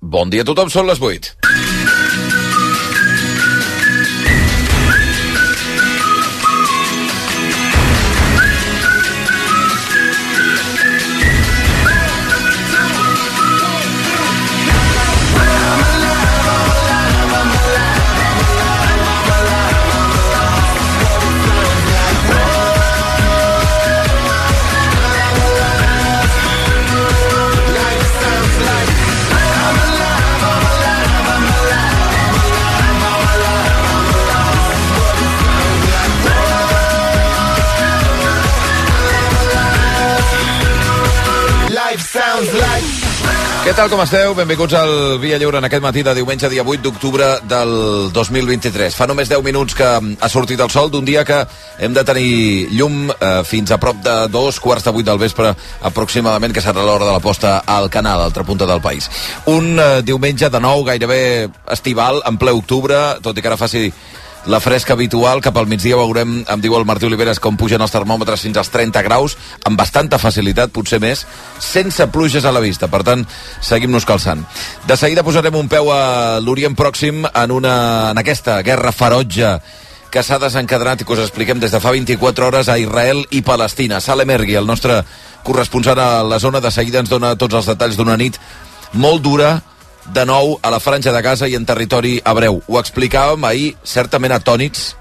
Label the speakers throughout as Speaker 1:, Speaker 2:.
Speaker 1: Bon dia a tothom, són les 8. Què tal, com esteu? Benvinguts al Via Lliure en aquest matí de diumenge, dia 8 d'octubre del 2023. Fa només 10 minuts que ha sortit el sol d'un dia que hem de tenir llum fins a prop de 2:15 del vespre aproximadament, que serà l'hora de la posta al canal, a l'altra punta del país. Un diumenge de nou gairebé estival, en ple octubre, tot i que ara faci la fresca habitual. Cap al migdia veurem, em diu el Martí Oliveres, com pugen els termòmetres fins als 30 graus, amb bastanta facilitat, potser més, sense pluges a la vista. Per tant, seguim-nos calçant. De seguida posarem un peu a l'Orient Pròxim en aquesta guerra ferotge que s'ha desencadenat i que us expliquem des de fa 24 hores a Israel i Palestina. Salem Ergui, el nostre corresponsal a la zona, de seguida ens dona tots els detalls d'una nit molt dura, de nou a la Franja de Gaza i en territori hebreu. Ho explicàvem ahir, certament atònits,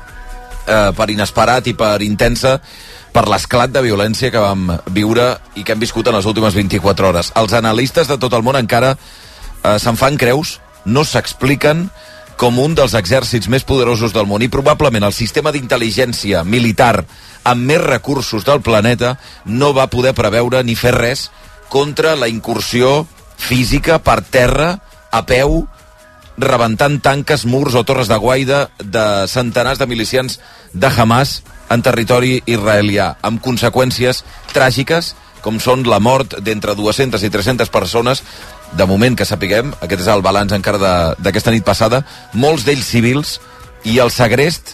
Speaker 1: per inesperat i per intensa, per l'esclat de violència que vam viure i que hem viscut en les últimes 24 hores. Els analistes de tot el món encara se'n fan creus, no s'expliquen com un dels exèrcits més poderosos del món, i probablement el sistema d'intel·ligència militar amb més recursos del planeta no va poder preveure ni fer res contra la incursió física per terra, a peu, rebentant tanques, murs o torres de guaida de centenars de milicians de Hamas en territori israelià, amb conseqüències tràgiques, com són la mort d'entre 200 i 300 persones, de moment que sapiguem, aquest és el balanç encara d'aquesta nit passada, molts d'ells civils, i el segrest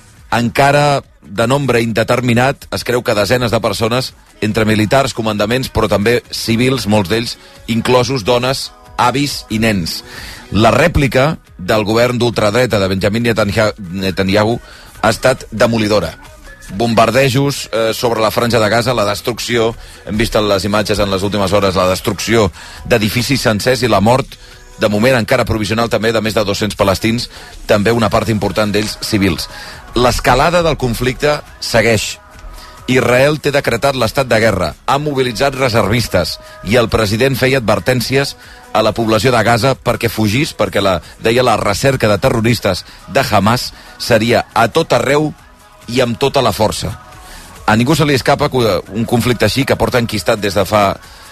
Speaker 1: encara de nombre indeterminat, es creu que desenes de persones, entre militars, comandaments, però també civils, molts d'ells, inclosos dones, avis i nens. La rèplica del govern d'ultradreta de Benjamin Netanyahu ha estat demolidora. Bombardejos sobre la Franja de Gaza, la destrucció, hem vist en les imatges en les últimes hores, la destrucció d'edificis sencers i la mort, de moment encara provisional també, de més de 200 palestins, també una part important d'ells civils. L'escalada del conflicte segueix. Israel té decretat l'estat de guerra, ha mobilitzat reservistes i el president feia advertències a la població de Gaza perquè fugís, perquè deia la recerca de terroristes de Hamas seria a tot arreu i amb tota la força. A ningú se li escapa que un conflicte així, que porta enquistat des de fa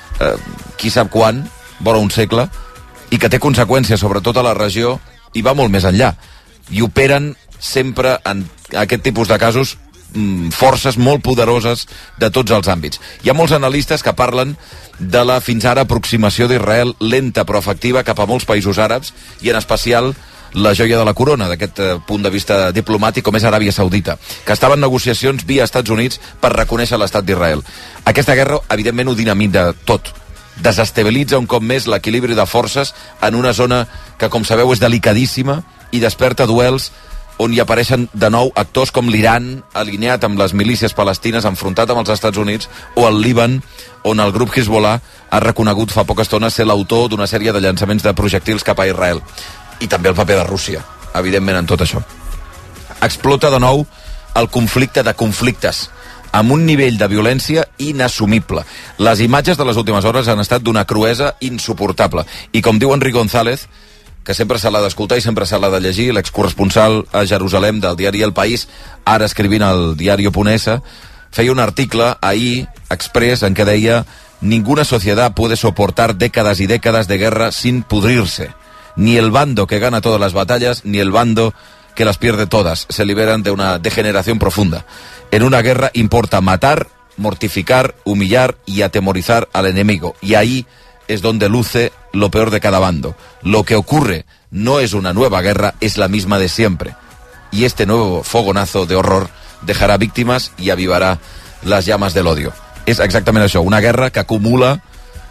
Speaker 1: qui sap quan, vora un segle, i que té conseqüències sobretot a la regió, i va molt més enllà. I operen sempre en aquest tipus de casos forces molt poderoses de tots els àmbits. Hi ha molts analistes que parlen de la fins ara aproximació d'Israel lenta però efectiva cap a molts països àrabs, i en especial la joia de la corona d'aquest punt de vista diplomàtic, com és Aràbia Saudita, que estava en negociacions via Estats Units per reconèixer l'estat d'Israel. Aquesta guerra, evidentment, ho dinamita tot. Desestabilitza un cop més l'equilibri de forces en una zona que, com sabeu, és delicadíssima i desperta duels on hi apareixen de nou actors com l'Iran, alineat amb les milícies palestines, enfrontat amb els Estats Units, o el Líban, on el grup Hezbollah ha reconegut fa poca estona ser l'autor d'una sèrie de llançaments de projectils cap a Israel. I també el paper de Rússia, evidentment, en tot això. Explota de nou el conflicte de conflictes, amb un nivell de violència inassumible. Les imatges de les últimes hores han estat d'una cruesa insuportable. I com diu Enric González, que sempre se l'ha d'escoltar i sempre se l'ha de llegir, l'excorresponsal a Jerusalem del diari El País, ara escrivint al diario.es, feia un article ahir express en què deia: ninguna sociedad puede soportar décadas y décadas de guerra sin pudrirse. Ni el bando que gana todas las batallas, ni el bando que las pierde todas. Se liberan de una degeneración profunda. En una guerra importa matar, mortificar, humillar y atemorizar al enemigo. Y ahí es donde luce lo peor de cada bando. Lo que ocurre no es una nueva guerra, es la misma de siempre. Y este nuevo fogonazo de horror dejará víctimas y avivará las llamas del odio. És exactament això, una guerra que acumula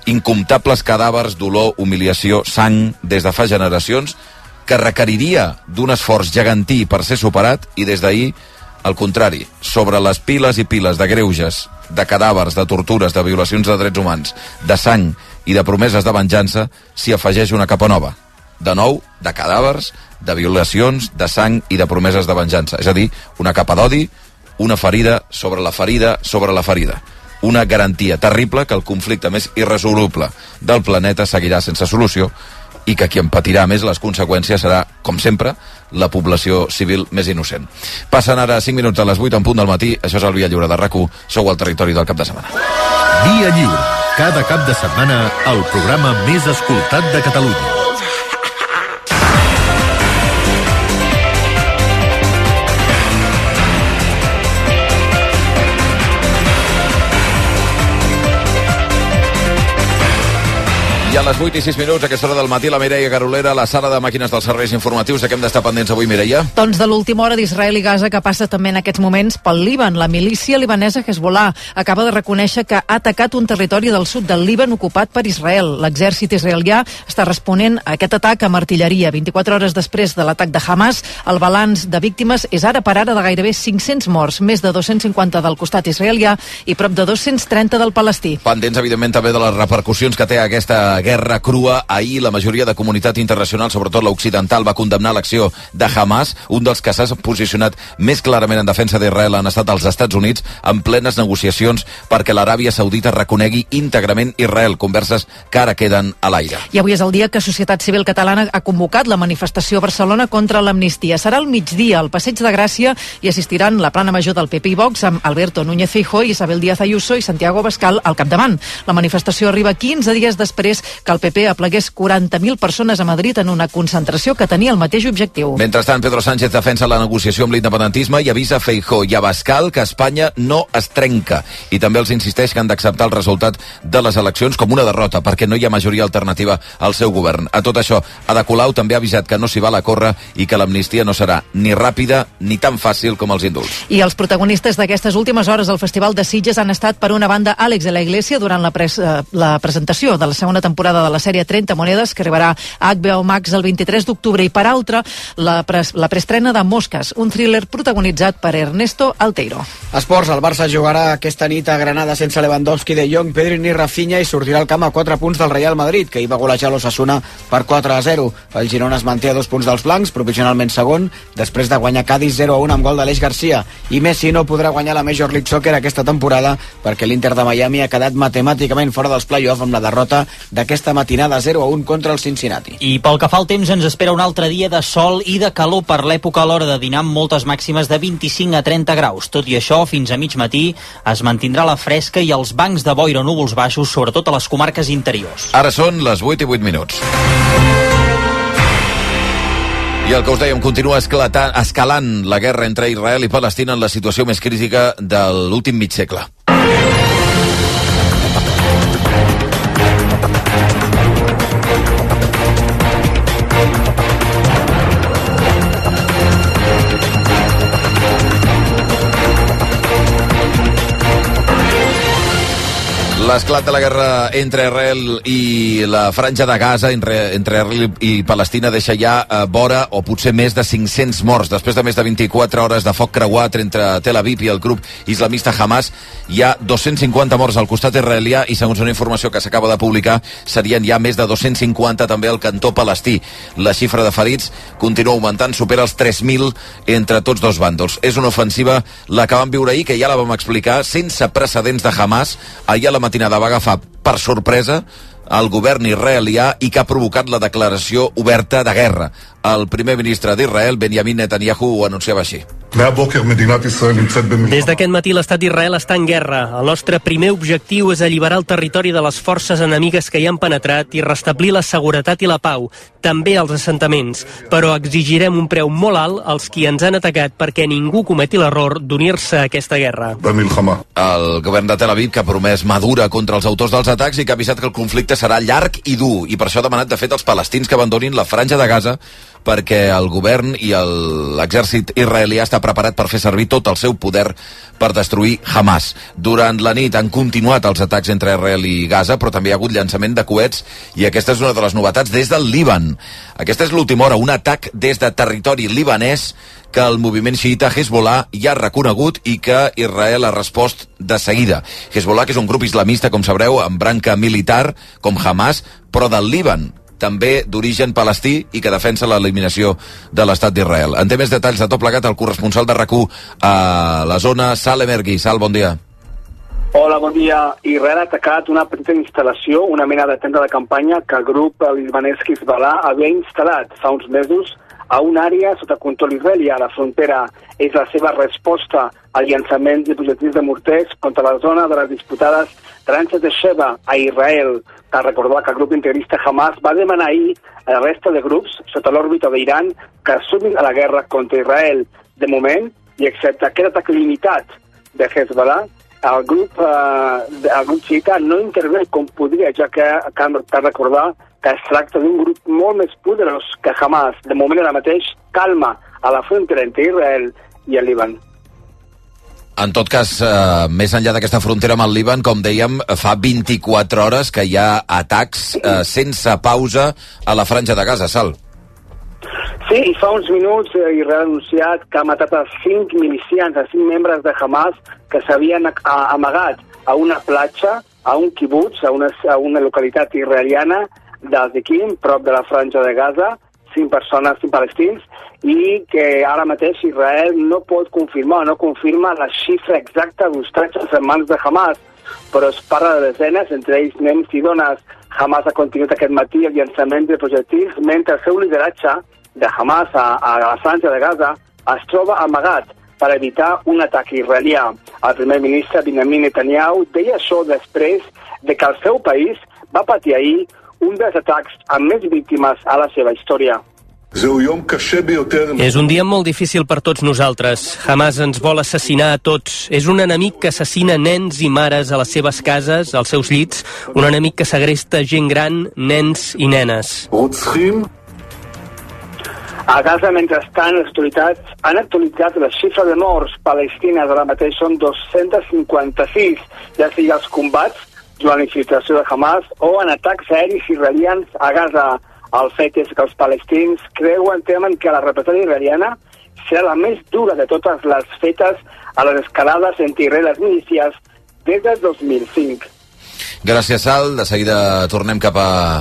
Speaker 1: incomptables cadàvers, dolor, humiliació, sang, des de fa generacions, que requeriria d'un esforç gegantí per ser superat, i des d'ahir, al contrari, sobre les piles i piles de greuges, de cadàvers, de tortures, de violacions de drets humans, de sang i de promeses de venjança, s'hi afegeix una capa nova. De nou, de cadàvers, de violacions, de sang i de promeses de venjança. És a dir, una capa d'odi, una ferida sobre la ferida sobre la ferida. Una garantia terrible que el conflicte més irresoluble del planeta seguirà sense solució i que qui en patirà més les conseqüències serà, com sempre, la població civil més innocent. Passen ara 5 minuts a les 8 en punt del matí. Això és el Via Lliure de RAC1. Sou al territori del cap de setmana.
Speaker 2: Via Lliure. Cada cap de setmana, el programa més escoltat de Catalunya.
Speaker 1: I a les 8 i 6 minuts, a aquesta hora del matí, la Mireia Garolera, la sala de màquines dels serveis informatius. De què hem d'estar pendents avui, Mireia?
Speaker 3: Doncs de l'última hora d'Israel i Gaza, que passa també en aquests moments pel Líban. La milícia libanesa Hezbollah acaba de reconèixer que ha atacat un territori del sud del Líban ocupat per Israel. L'exèrcit israelià està responent a aquest atac amb artilleria. 24 hores després de l'atac de Hamas, el balanç de víctimes és ara per ara de gairebé 500 morts, més de 250 del costat israelià i prop de 230 del palestí.
Speaker 1: Pendents, evidentment, també de les repercussions que té aquesta guerra crua. Ahir la majoria de comunitat internacional, sobretot l'occidental, va condemnar l'acció de Hamas. Un dels que s'ha posicionat més clarament en defensa d'Israel han estat els Estats Units, en plenes negociacions perquè l'Aràbia Saudita reconegui íntegrament Israel. Converses que ara queden a l'aire.
Speaker 3: I avui és el dia que Societat Civil Catalana ha convocat la manifestació a Barcelona contra l'amnistia. Serà al migdia al Passeig de Gràcia i assistiran la plana major del PP i Vox amb Alberto Núñez Feijóo i Isabel Díaz Ayuso i Santiago Abascal al capdavant. La manifestació arriba 15 dies després que el PP aplegués 40.000 persones a Madrid en una concentració que tenia el mateix objectiu.
Speaker 1: Mentrestant, Pedro Sánchez defensa la negociació amb l'independentisme i avisa Feijóo i Abascal que Espanya no es trenca. I també els insisteix que han d'acceptar el resultat de les eleccions com una derrota, perquè no hi ha majoria alternativa al seu govern. A tot això, Ada Colau també ha avisat que no s'hi val a córrer i que l'amnistia no serà ni ràpida ni tan fàcil com els indults.
Speaker 3: I els protagonistes d'aquestes últimes hores del Festival de Sitges han estat, per una banda, Àlex de la Iglesia durant la presentació de la segona temporada de la sèrie 30 monedes, que arribarà a HBO Max el 23 d'octubre, i per altra, la preestrena de Mosques, un thriller protagonitzat per Ernesto Alteiro.
Speaker 4: Esports, el Barça jugarà aquesta nit a Granada sense Lewandowski, De Jong, Pedri ni Rafinha i sortirà al camp a 4 punts del Real Madrid, que hi va golejar l'Osasuna per 4-0. El Girona es manté a 2 punts dels blancs, provisionalment segon, després de guanyar Cádiz 0-1 amb gol d'Aleix Garcia. I Messi no podrà guanyar la Major League Soccer aquesta temporada perquè l'Inter de Miami ha quedat matemàticament fora dels play-off amb la derrota d'aquesta matinada 0-1 contra el Cincinnati.
Speaker 5: I pel que fa al temps, ens espera un altre dia de sol i de calor per l'època a l'hora de dinar, amb moltes màximes de 25 a 30 graus. Tot i això, fins a mig matí es mantindrà la fresca i els bancs de boira o núvols baixos, sobretot a les comarques interiors.
Speaker 1: Ara són les 8 i 8 minuts. I el que us dèiem, continua escalant la guerra entre Israel i Palestina en la situació més crítica de l'últim mig segle. L'esclat de la guerra entre Israel i la franja de Gaza, entre Israel i Palestina, deixa ja vora o potser més de 500 morts. Després de més de 24 hores de foc creuat entre Tel Aviv i el grup islamista Hamas, hi ha 250 morts al costat israelià i, segons una informació que s'acaba de publicar, serien ja més de 250 també al cantó palestí. La xifra de ferits continua augmentant, supera els 3.000 entre tots dos bàndols. És una ofensiva la que vam viure ahir, que ja la vam explicar, sense precedents de Hamas. Ahir a la matinada va agafar per sorpresa el govern israelià i que ha provocat la declaració oberta de guerra. El primer ministre d'Israel, Benjamin Netanyahu, ho anunciava així.
Speaker 6: Des d'aquest matí l'estat d'Israel està en guerra. El nostre primer objectiu és alliberar el territori de les forces enemigues que hi han penetrat i restablir la seguretat i la pau, també als assentaments. Però exigirem un preu molt alt als qui ens han atacat perquè ningú cometi l'error d'unir-se a aquesta guerra.
Speaker 1: El govern de Tel Aviv, que ha promès mà dura contra els autors dels atacs i que ha avisat que el conflicte serà llarg i dur, i per això ha demanat, de fet, als palestins que abandonin la franja de Gaza, perquè el govern i l'exèrcit israelià està preparat per fer servir tot el seu poder per destruir Hamas. Durant la nit han continuat els atacs entre Israel i Gaza, però també hi ha hagut llançament de coets, i aquesta és una de les novetats des del Líban. Aquesta és l'última hora, un atac des de territori libanès que el moviment xiïta Hezbollah ja ha reconegut i que Israel ha respost de seguida. Hezbollah, que és un grup islamista, com sabreu, amb branca militar, com Hamas, però del Líban, també d'origen palestí, i que defensa l'eliminació de l'estat d'Israel. En té més detalls de tot plegat el corresponsal de RAC1 a la zona, Sal Emergui. Sal, bon dia.
Speaker 7: Hola, bon dia. Israel ha atacat una petita instal·lació, una mena de tenda de campanya que el grup libanès Hezbollah havia instal·lat fa uns mesos a una àrea sota control israelià. La frontera és la seva resposta al llançament de projectils de morters contra la zona de les disputades tranxes de Sheba a Israel. Cal recordar que el grup integrista Hamas va demanar ahir a la resta de grups sota l'òrbita d'Iran que sumin a la guerra contra Israel. De moment, i excepte aquest atac limitat de Hezbollah, el grup xiita no intervé com podria, ja que cal recordar que es tracta d'un grup molt més poderós que Hamas. De moment, ara mateix, calma a la frontera entre Israel i el Líban.
Speaker 1: En tot cas, més enllà d'aquesta frontera amb el Líban, com dèiem, fa 24 hores que hi ha atacs sense pausa a la franja de Gaza, Sal.
Speaker 7: Sí, i fa uns minuts Israel ha anunciat que ha matat a 5 milicians, a 5 membres de Hamas que s'havien amagat a una platja, a un kibbutz, a una localitat israeliana d'Azikim, prop de la franja de Gaza, 5 persones, 5 palestins, i que ara mateix Israel no pot confirmar, no confirma la xifra exacta d'hostatges en mans de Hamas, però es parla de desenes, entre ells nens i dones. Hamas ha continuat aquest matí el llançament de projectils, mentre el seu lideratge de Hamas a la franja de Gaza es troba amagat per evitar un atac israelià. El primer ministre Benjamin Netanyahu deia això després de que el seu país va patir ahir un dels atacs amb més víctimes a la seva història.
Speaker 6: És un dia molt difícil per tots nosaltres. Hamas ens vol assassinar a tots. És un enemic que assassina nens i mares a les seves cases, als seus llits. Un enemic que segresta gent gran, nens i nenes.
Speaker 7: A Gaza, mentrestant, les autoritats han actualitzat la xifra de morts palestines. Ara mateix són 256, ja sigui els combats durant la infiltració de Hamas o en atacs aeris israelians a Gaza. El fet és que els palestins temen que la represàlia israeliana serà la més dura de totes les fetes a les escalades entre Israel i les milícies des del 2005.
Speaker 1: Gràcies, Sal. De seguida tornem cap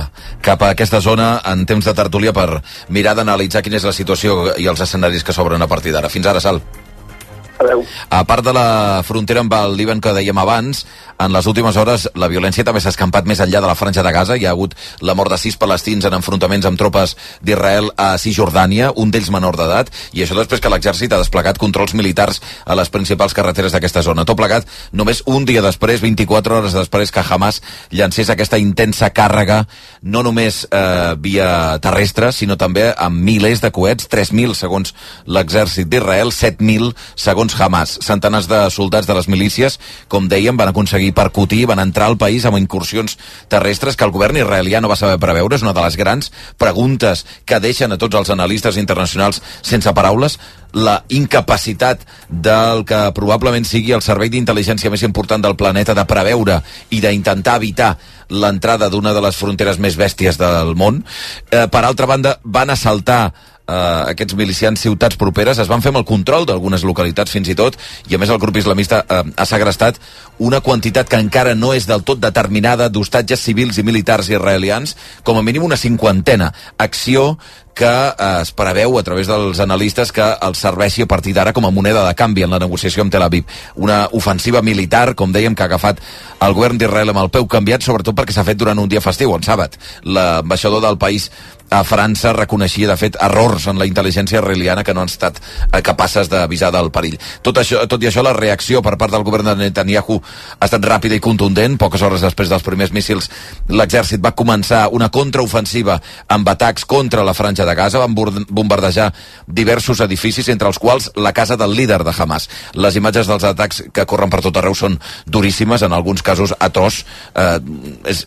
Speaker 1: a aquesta zona en temps de tertúlia per mirar d'analitzar quina és la situació i els escenaris que s'obren a partir d'ara. Fins ara, Sal.
Speaker 7: Adeu.
Speaker 1: A part de la frontera amb el Líban que dèiem abans, en les últimes hores la violència també s'ha escampat més enllà de la franja de Gaza. Hi ha hagut la mort de 6 palestins en enfrontaments amb tropes d'Israel a Cisjordània, un d'ells menor d'edat, i això després que l'exèrcit ha desplegat controls militars a les principals carreteres d'aquesta zona. Tot plegat només un dia després, 24 hores després que Hamas llancés aquesta intensa càrrega, no només via terrestre, sinó també amb milers de coets, 3.000 segons l'exèrcit d'Israel, 7.000 segons Hamas. Centenars de soldats de les milícies, com dèiem, van aconseguir percutir, van entrar al país amb incursions terrestres que el govern israelià no va saber preveure. És una de les grans preguntes que deixen a tots els analistes internacionals sense paraules. La incapacitat del que probablement sigui el servei d'intel·ligència més important del planeta de preveure i d'intentar evitar l'entrada d'una de les fronteres més bèsties del món. Per altra banda, van assaltar aquests milicians ciutats properes, es van fer amb el control d'algunes localitats fins i tot, i a més el grup islamista ha segrestat una quantitat que encara no és del tot determinada d'hostatges civils i militars israelians, com a mínim una 50. Acció que es preveu a través dels analistes que els serveixi a partir d'ara com a moneda de canvi en la negociació amb Tel Aviv. Una ofensiva militar, com dèiem, que ha agafat el govern d'Israel amb el peu canviat, sobretot perquè s'ha fet durant un dia festiu, on sàbat. L'ambaixador del país a França reconeixia, de fet, errors en la intel·ligència israeliana que no han estat capaces d'avisar del perill. Tot i això, la reacció per part del govern de Netanyahu ha estat ràpida i contundent. Poques hores després dels primers míssils, l'exèrcit va començar una contraofensiva amb atacs contra la franja de Gaza. Van bombardejar diversos edificis, entre els quals la casa del líder de Hamas. Les imatges dels atacs que corren per tot arreu són duríssimes, en alguns casos atroç.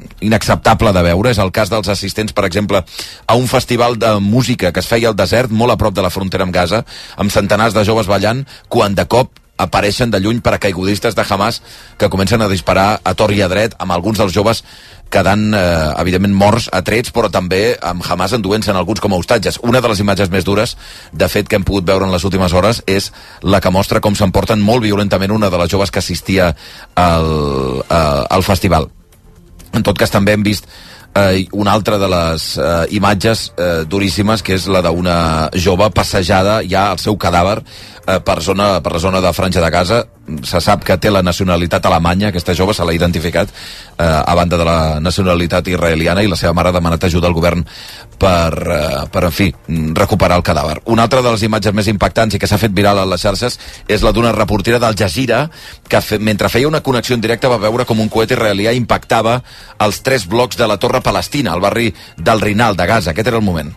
Speaker 1: inacceptable de veure. És el cas dels assistents, per exemple, a un festival de música que es feia al desert, molt a prop de la frontera amb Gaza, amb centenars de joves ballant, quan de cop apareixen de lluny paracaigudistes de Hamas que comencen a disparar a tor i a dret, amb alguns dels joves quedant, evidentment, morts a trets, però també amb Hamas enduent-se'n alguns com a hostatges. Una de les imatges més dures, de fet, que hem pogut veure en les últimes hores, és la que mostra com s'emporten molt violentament una de les joves que assistia al festival. En tot cas, també hem vist una altra de les imatges duríssimes, que és la d'una jove passejada ja al seu cadàver per la zona de Franja de Gaza. Se sap que té la nacionalitat alemanya, aquesta jove se l'ha identificat a banda de la nacionalitat israeliana, i la seva mare ha demanat ajuda al govern per en fi, recuperar el cadàver. Una altra de les imatges més impactants i que s'ha fet viral a les xarxes és la d'una reportera d'Al Jazeera que mentre feia una connexió en directe va veure com un coet israelià impactava els 3 blocs de la Torre Palestina, al barri del Rinal de Gaza. Aquest era el moment.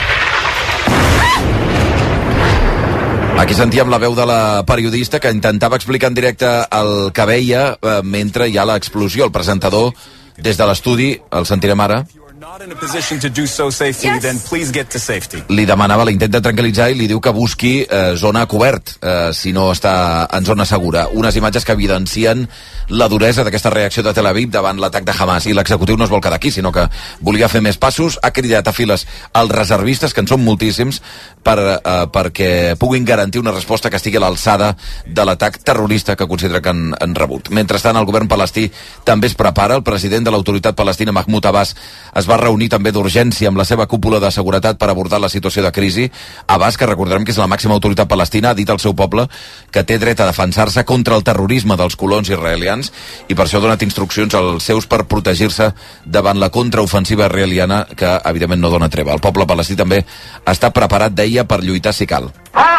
Speaker 1: Aquí sentíem la veu de la periodista que intentava explicar en directe el que veia mentre hi ha l'explosió. El presentador, des de l'estudi, el sentirem ara, li demanava l'intent de tranquil·litzar i li diu que busqui zona cobert si no està en zona segura. Unes imatges que evidencien la duresa d'aquesta reacció de Tel Aviv davant l'atac de Hamas, i l'executiu no es vol quedar aquí, sinó que volia fer més passos. Ha cridat a files els reservistes, que en són moltíssims, perquè puguin garantir una resposta que estigui a l'alçada de l'atac terrorista que considera que han rebut. Mentrestant, el govern palestí també es prepara. El president de l'autoritat palestina, Mahmoud Abbas, es va reunir també d'urgència amb la seva cúpula de seguretat per abordar la situació de crisi. Abbas, que recordarem que és la màxima autoritat palestina, ha dit al seu poble que té dret a defensar-se contra el terrorisme dels colons israelians, i per això ha donat instruccions als seus per protegir-se davant la contraofensiva israeliana, que evidentment no dona treva. El poble palestí també està preparat, deia, per lluitar si cal.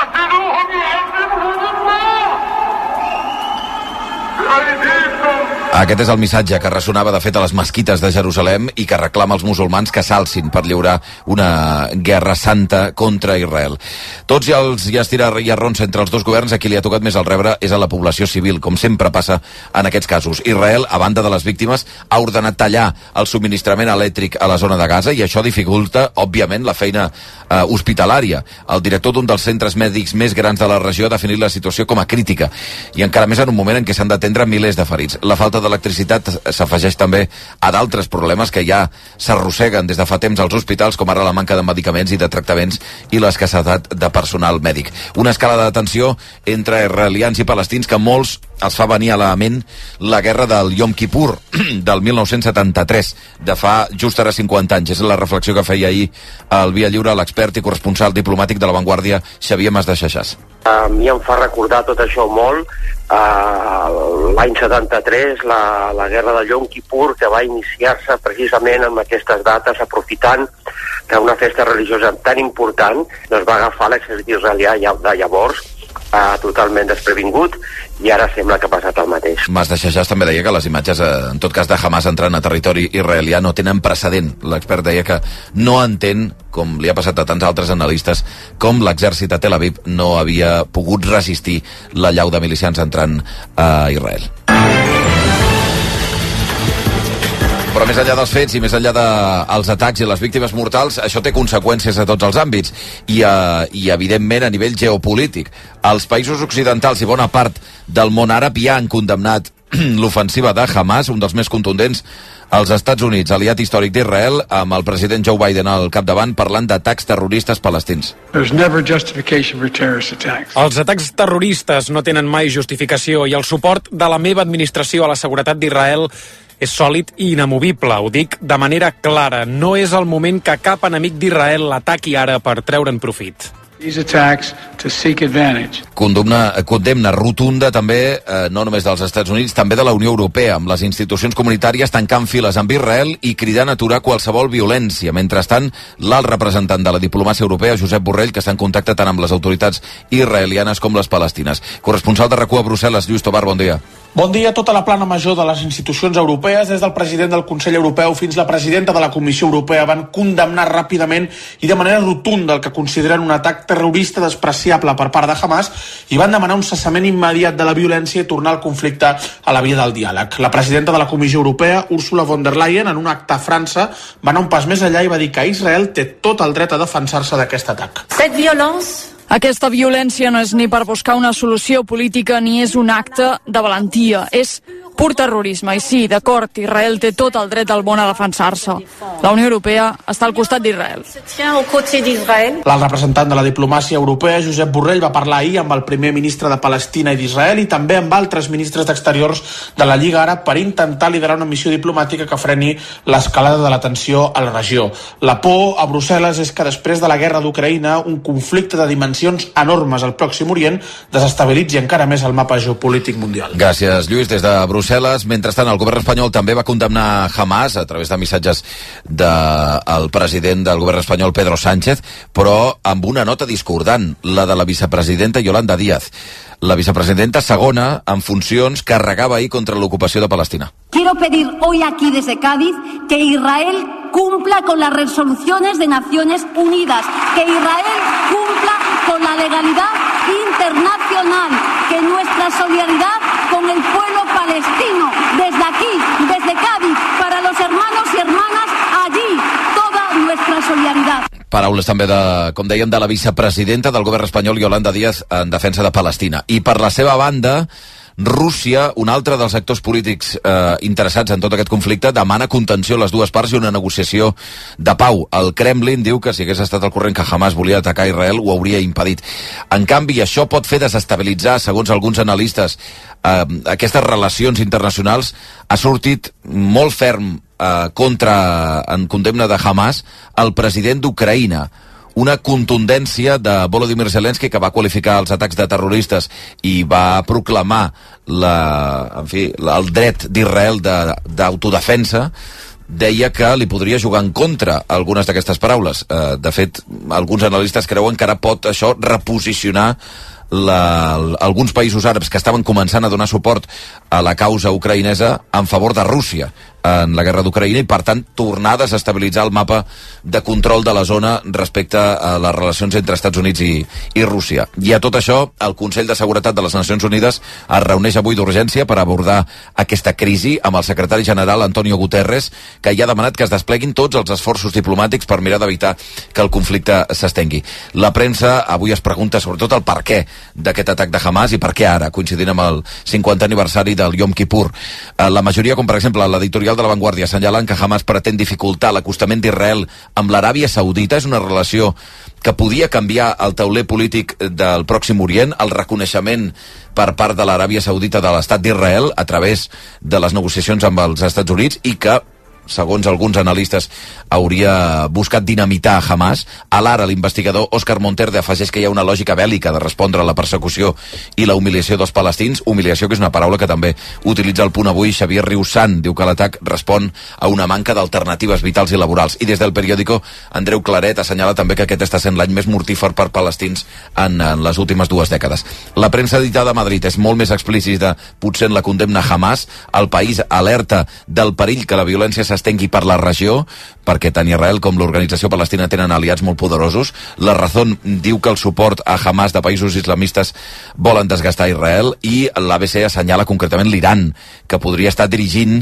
Speaker 1: Aquest és el missatge que ressonava de fet a les mesquites de Jerusalem i que reclama als musulmans que s'alcin per lliurar una guerra santa contra Israel. Tots i els estirar-rons entre els dos governs, a qui li ha tocat més el rebre és a la població civil, com sempre passa en aquests casos. Israel, a banda de les víctimes, ha ordenat tallar el subministrament elèctric a la zona de Gaza, i això dificulta, òbviament, la feina hospitalària. El director d'un dels centres mèdics més grans de la regió ha definit la situació com a crítica, i encara més en un moment en què s'han d'atendre milers de ferits. La falta d'electricitat s'afegeix també a d'altres problemes que ja s'arrosseguen des de fa temps als hospitals, com ara la manca de medicaments i de tractaments i l'escassetat de personal mèdic. Una escala de tensió entre israelians i palestins que molts els fa venir a la ment la guerra del Yom Kippur del 1973, de fa just ara 50 anys. És la reflexió que feia ahir al Via Lliure l'expert i corresponsal diplomàtic de La Vanguardia, Xavier Masdexexàs.
Speaker 8: A mi em fa recordar tot això molt. L'any 73, la guerra del Yom Kippur, que va iniciar-se precisament amb aquestes dates, aprofitant que una festa religiosa tan important doncs va agafar l'exèrcit israelià de llavors totalment desprevingut, i ara sembla que ha passat el mateix.
Speaker 1: Masdexexàs també deia que les imatges, en tot cas, de Hamas entrant a territori israelià no tenen precedent. L'expert deia que no entén, com li ha passat a tants altres analistes, com l'exèrcit a Tel Aviv no havia pogut resistir l'allau de milicians entrant a Israel. Però més enllà dels fets i més enllà dels atacs i les víctimes mortals, això té conseqüències a tots els àmbits i evidentment a nivell geopolític. Els països occidentals i bona part del món àrab ja han condemnat l'ofensiva de Hamas, un dels més contundents, als Estats Units, aliat històric d'Israel, amb el president Joe Biden al capdavant, parlant d'atacs terroristes palestins.
Speaker 9: Els atacs terroristes no tenen mai justificació, i el suport de la meva administració a la seguretat d'Israel és sòlid i inamovible. Ho dic de manera clara. No és el moment que cap enemic d'Israel l'ataqui ara per treure'n profit.
Speaker 1: Condemna rotunda també, no només dels Estats Units, també de la Unió Europea, amb les institucions comunitàries tancant files amb Israel i cridant a aturar qualsevol violència. Mentrestant, l'alt representant de la diplomàcia europea, Josep Borrell, que està en contacte tant amb les autoritats israelianes com les palestines. Corresponsal de RAC1 a Brussel·les, Lluís Tobar, bon dia.
Speaker 10: Bon dia. Tota la plana major de les institucions europees, des del president del Consell Europeu fins la presidenta de la Comissió Europea, van condemnar ràpidament i de manera rotunda el que consideren un atac terrorista despreciable per part de Hamas i van demanar un cessament immediat de la violència i tornar al conflicte a la via del diàleg. La presidenta de la Comissió Europea, Ursula von der Leyen, en un acte a França, va anar un pas més enllà i va dir que Israel té tot el dret a defensar-se d'aquest atac.
Speaker 11: Aquesta violència no és ni per buscar una solució política ni és un acte de valentia, és pur terrorisme. I sí, d'acord, Israel té tot el dret del món a defensar-se. La Unió Europea està al costat d'Israel.
Speaker 10: L'alt representant de la diplomàcia europea, Josep Borrell, va parlar ahir amb el primer ministre de Palestina i d'Israel i també amb altres ministres d'Exteriors de la Lliga Àrab per intentar liderar una missió diplomàtica que freni l'escalada de la tensió a la regió. La por a Brussel·les és que després de la guerra d'Ucraïna, un conflicte de dimensions enormes al Pròxim Orient desestabilitzi encara més el mapa geopolític mundial.
Speaker 1: Gràcies, Lluís, des de Brussel·les. Mentrestant, el govern espanyol també va condemnar Hamas a través de missatges del president del govern espanyol, Pedro Sánchez, però amb una nota discordant, la de la vicepresidenta Yolanda Díaz. La vicepresidenta segona, en funcions, carregava ahir contra l'ocupació de Palestina.
Speaker 12: Quiero pedir hoy aquí desde Cádiz que Israel cumpla con las resoluciones de Naciones Unidas, que Israel cumpla con la legalidad internacional, que nuestra solidaridad con el pueblo palestino, desde aquí, desde Cádiz, para los hermanos y hermanas allí, toda nuestra solidaridad.
Speaker 1: Paraules també, com dèiem, de la vicepresidenta del govern espanyol, Yolanda Díaz, en defensa de Palestina. I per la seva banda, Rússia, un altre dels actors polítics interessats en tot aquest conflicte, demana contenció a les dues parts i una negociació de pau. El Kremlin diu que si hagués estat al corrent que Hamas volia atacar Israel, ho hauria impedit. En canvi, això pot fer desestabilitzar, segons alguns analistes, aquestes relacions internacionals. Ha sortit molt ferm en condemna de Hamas el president d'Ucraïna. Una contundència de Volodymyr Zelensky, que va qualificar els atacs de terroristes i va proclamar el dret d'Israel d'autodefensa, deia que li podria jugar en contra algunes d'aquestes paraules. De fet, alguns analistes creuen que ara pot això reposicionar alguns països àrabs que estaven començant a donar suport a la causa ucraïnesa en favor de Rússia en la guerra d'Ucraïna i, per tant, tornar a desestabilitzar el mapa de control de la zona respecte a les relacions entre Estats Units i Rússia. I a tot això, el Consell de Seguretat de les Nacions Unides es reuneix avui d'urgència per abordar aquesta crisi amb el secretari general Antonio Guterres, que ja ha demanat que es despleguin tots els esforços diplomàtics per mirar d'evitar que el conflicte s'estengui. La premsa avui es pregunta sobretot el per què d'aquest atac de Hamas i per què ara, coincidint amb el 50 aniversari del Yom Kippur. La majoria, com per exemple l'editorial de La Vanguardia, assenyalen que Hamas pretén dificultar l'acostament d'Israel amb l'Aràbia Saudita. És una relació que podia canviar el tauler polític del Pròxim Orient, el reconeixement per part de l'Aràbia Saudita de l'estat d'Israel a través de les negociacions amb els Estats Units i que, segons alguns analistes, hauria buscat dinamitar Hamas. A l'ara, l'investigador Òscar Monterde afegeix que hi ha una lògica bèl·lica de respondre a la persecució i la humiliació dels palestins, humiliació que és una paraula que també utilitza el Punt Avui Xavier Riussan. Diu que l'atac respon a una manca d'alternatives vitals i laborals. I des del periòdico, Andreu Claret assenyala també que aquest està sent l'any més mortífer per palestins en les últimes 2 dècades. La premsa editada a Madrid és molt més explícita, potser en la condemna a Hamas. El País alerta del perill que la violència s'estengui per la regió, perquè tant Israel com l'organització palestina tenen aliats molt poderosos. La Razón diu que el suport a Hamas de països islamistes volen desgastar Israel, i l'ABC assenyala concretament l'Iran, que podria estar dirigint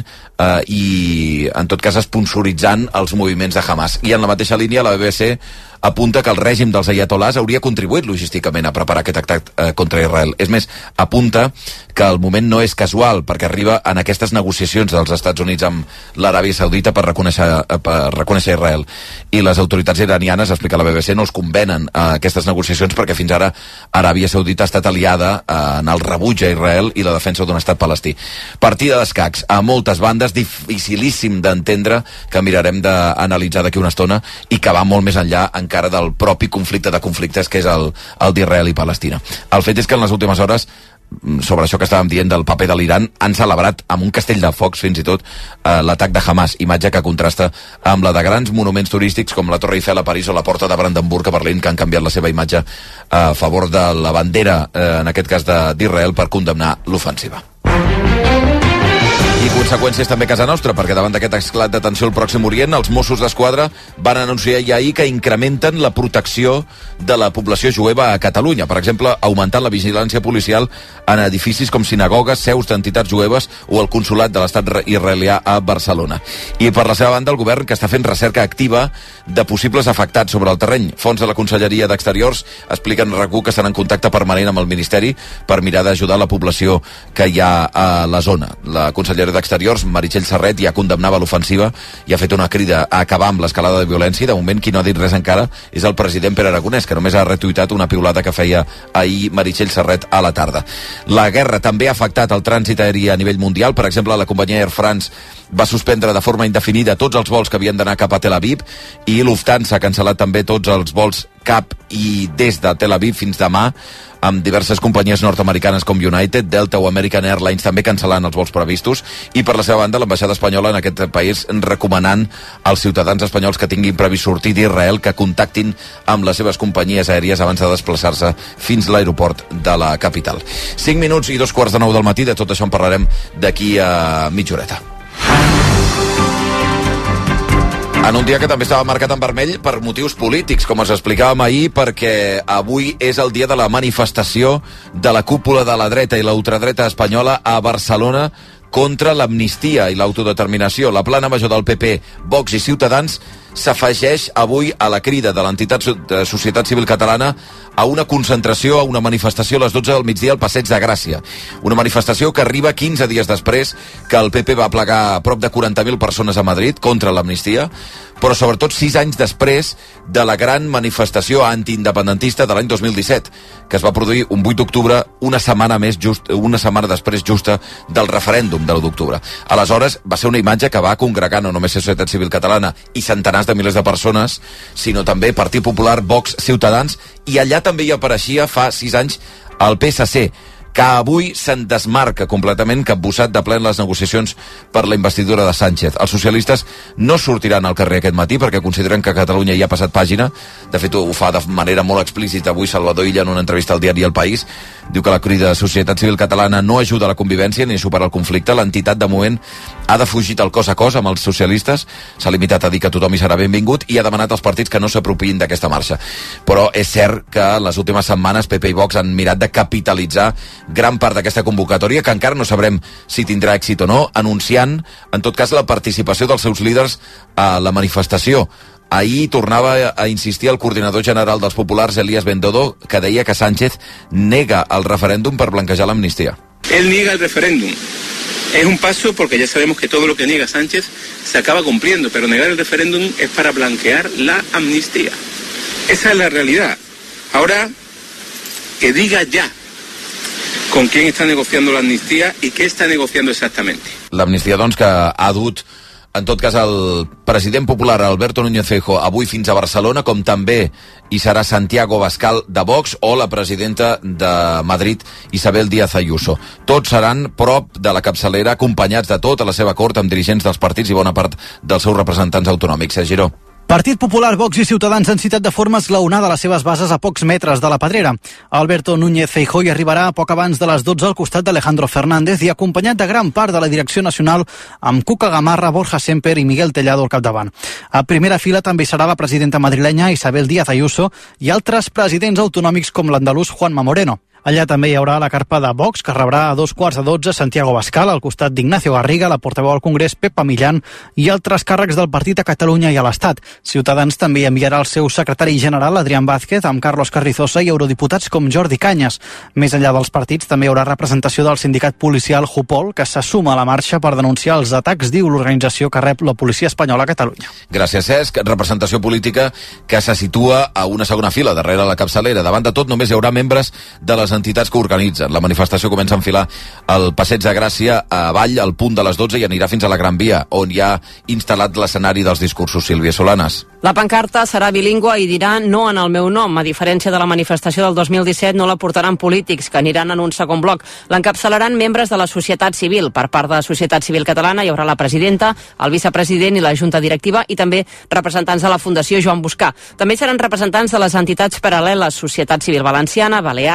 Speaker 1: i, en tot cas, esponsoritzant els moviments de Hamas. I en la mateixa línia, la BBC apunta que el règim dels ayatolás hauria contribuït logísticament a preparar aquest atac contra Israel. És més, apunta que el moment no és casual, perquè arriba en aquestes negociacions dels Estats Units amb l'Aràbia Saudita per reconèixer Israel. I les autoritats iranianes, explica la BBC, no els convenen a aquestes negociacions perquè fins ara Aràbia Saudita ha estat aliada en el rebuig a Israel i la defensa d'un estat palestí. Partida d'escacs a moltes bandes, dificilíssim d'entendre, que mirarem d'analitzar d'aquí una estona i que va molt més enllà encara del propi conflicte de conflictes que és el d'Israel i Palestina. El fet és que en les últimes hores, sobre això que estàvem dient del paper de l'Iran, han celebrat amb un castell de focs fins i tot l'atac de Hamas, imatge que contrasta amb la de grans monuments turístics com la Torre Eiffel a París o la Porta de Brandenburg a Berlín, que han canviat la seva imatge a favor de la bandera, en aquest cas d'Israel, per condemnar l'ofensiva. I conseqüències també a casa nostra, perquè davant d'aquest esclat de tensió al Pròxim Orient, els Mossos d'Esquadra van anunciar ja ahir que incrementen la protecció de la població jueva a Catalunya. Per exemple, augmentant la vigilància policial en edificis com sinagogues, seus d'entitats jueves o el consolat de l'estat israelià a Barcelona. I per la seva banda, el govern, que està fent recerca activa de possibles afectats sobre el terreny. Fonts de la Conselleria d'Exteriors expliquen a RAC1 que estan en contacte permanent amb el Ministeri per mirar d'ajudar la població que hi ha a la zona. La consellera d'Exteriors, Meritxell Serret, ja condemnava l'ofensiva i ha fet una crida a acabar amb l'escalada de violència. De moment, qui no ha dit res encara és el president Pere Aragonès, que només ha retuitat una piulada que feia ahir Meritxell Serret a la tarda. La guerra també ha afectat el trànsit aeri a nivell mundial. Per exemple, la companyia Air France va suspendre de forma indefinida tots els vols que havien d'anar cap a Tel Aviv i Lufthansa ha cancel·lat també tots els vols cap i des de Tel Aviv fins demà, amb diverses companyies nord-americanes com United, Delta o American Airlines també cancel·lant els vols previstos, i per la seva banda l'ambaixada espanyola en aquest país recomanant als ciutadans espanyols que tinguin previst sortir d'Israel que contactin amb les seves companyies aèries abans de desplaçar-se fins a l'aeroport de la capital. 5 minuts i 2:45 del matí, de tot això en parlarem d'aquí a mitja horeta. En un dia que també estava marcat en vermell per motius polítics, com us explicàvem ahir, perquè avui és el dia de la manifestació de la cúpula de la dreta i la ultradreta espanyola a Barcelona contra l'amnistia i l'autodeterminació. La plana major del PP, Vox i Ciutadans s'afegeix avui a la crida de l'entitat de Societat Civil Catalana a una concentració, a una manifestació a les 12 del migdia al Passeig de Gràcia. Una manifestació que arriba 15 dies després que el PP va plegar prop de 40.000 persones a Madrid contra l'amnistia, però sobretot 6 anys després de la gran manifestació antiindependentista de l'any 2017, que es va produir un 8 d'octubre, una setmana després justa del referèndum de l'1 d'octubre. Aleshores, va ser una imatge que va congregar no només Societat Civil Catalana i centenars de milers de persones, sinó també Partit Popular, Vox, Ciutadans, i allà també hi apareixia fa 6 anys el PSC, que avui se'n desmarca completament, capbussat de ple en les negociacions per la investidura de Sánchez. Els socialistes no sortiran al carrer aquest matí perquè consideren que Catalunya ja ha passat pàgina. De fet, ho fa de manera molt explícita avui Salvador Illa en una entrevista al diari El País. Diu que la crida de Societat Civil Catalana no ajuda a la convivència ni a superar el conflicte. L'entitat, de moment, ha defugit el cos a cos amb els socialistes, s'ha limitat a dir que tothom hi serà benvingut i ha demanat als partits que no s'apropiïn d'aquesta marxa. Però és cert que en les últimes setmanes PP i Vox han mirat de capitalitzar gran part d'aquesta convocatòria, que encara no sabrem si tindrà èxit o no, anunciant, en tot cas, la participació dels seus líders a la manifestació. Ahir tornava a insistir el coordinador general dels populars, Elías Bendodo, que deia que Sánchez nega el referèndum per blanquejar l'amnistia.
Speaker 13: Él niega el referéndum. Es un paso porque ya sabemos que todo lo que niega Sánchez se acaba cumpliendo, pero negar el referéndum es para blanquear la amnistía. Esa es la realidad. Ahora, que diga ya con quién está negociando la amnistía y qué está negociando exactamente.
Speaker 1: L'amnistia, doncs, que ha dut, en tot cas, el president popular Alberto Núñez Feijóo avui fins a Barcelona, com també hi serà Santiago Abascal de Vox o la presidenta de Madrid, Isabel Díaz Ayuso. Tots seran prop de la capçalera, acompanyats de tota la seva cort, amb dirigents dels partits i bona part dels seus representants autonòmics. Sergi Giró.
Speaker 14: Partit Popular, Vox i Ciutadans han citat de forma esglaonada les seves bases a pocs metres de la Pedrera. Alberto Núñez Feijóo hi arribarà poc abans de les 12 al costat d'Alejandro Fernández i acompanyat de gran part de la direcció nacional amb Cuca Gamarra, Borja Semper i Miguel Tellado al capdavant. A primera fila també serà la presidenta madrilenya Isabel Díaz Ayuso i altres presidents autonòmics com l'andalús Juanma Moreno. Allà també hi haurà la carpa de Vox, que rebrà a 2:15 Santiago Abascal, al costat d'Ignacio Garriga, la portaveu al Congrés Pepa Millán i altres càrrecs del partit a Catalunya i a l'Estat. Ciutadans també enviarà el seu secretari general, Adrián Vázquez, amb Carlos Carrizosa i eurodiputats com Jordi Cañas. Més enllà dels partits, també hi haurà representació del sindicat policial Jupol, que se suma a la marxa per denunciar els atacs, diu l'organització que rep la policia espanyola a Catalunya.
Speaker 1: Gràcies, Cesc. Representació política que se situa a una segona fila, darrere la capçalera. Davant de tot, només hi haurà membres de les entitats que organitzen. La manifestació comença a enfilar el Passeig de Gràcia avall al punt de les 12 i anirà fins a la Gran Via, on hi ha instal·lat l'escenari dels discursos. Sílvia Solanas.
Speaker 15: La pancarta serà bilingüe i dirà no en el meu nom. A diferència de la manifestació del 2017, no la portaran polítics, que aniran en un segon bloc. L'encapçalaran membres de la societat civil. Per part de la Societat Civil Catalana hi haurà la presidenta, el vicepresident i la junta directiva i també representants de la Fundació Joan Boscà. També seran representants de les entitats paral·leles Societat Civil Valenciana, Balear i de Navarra.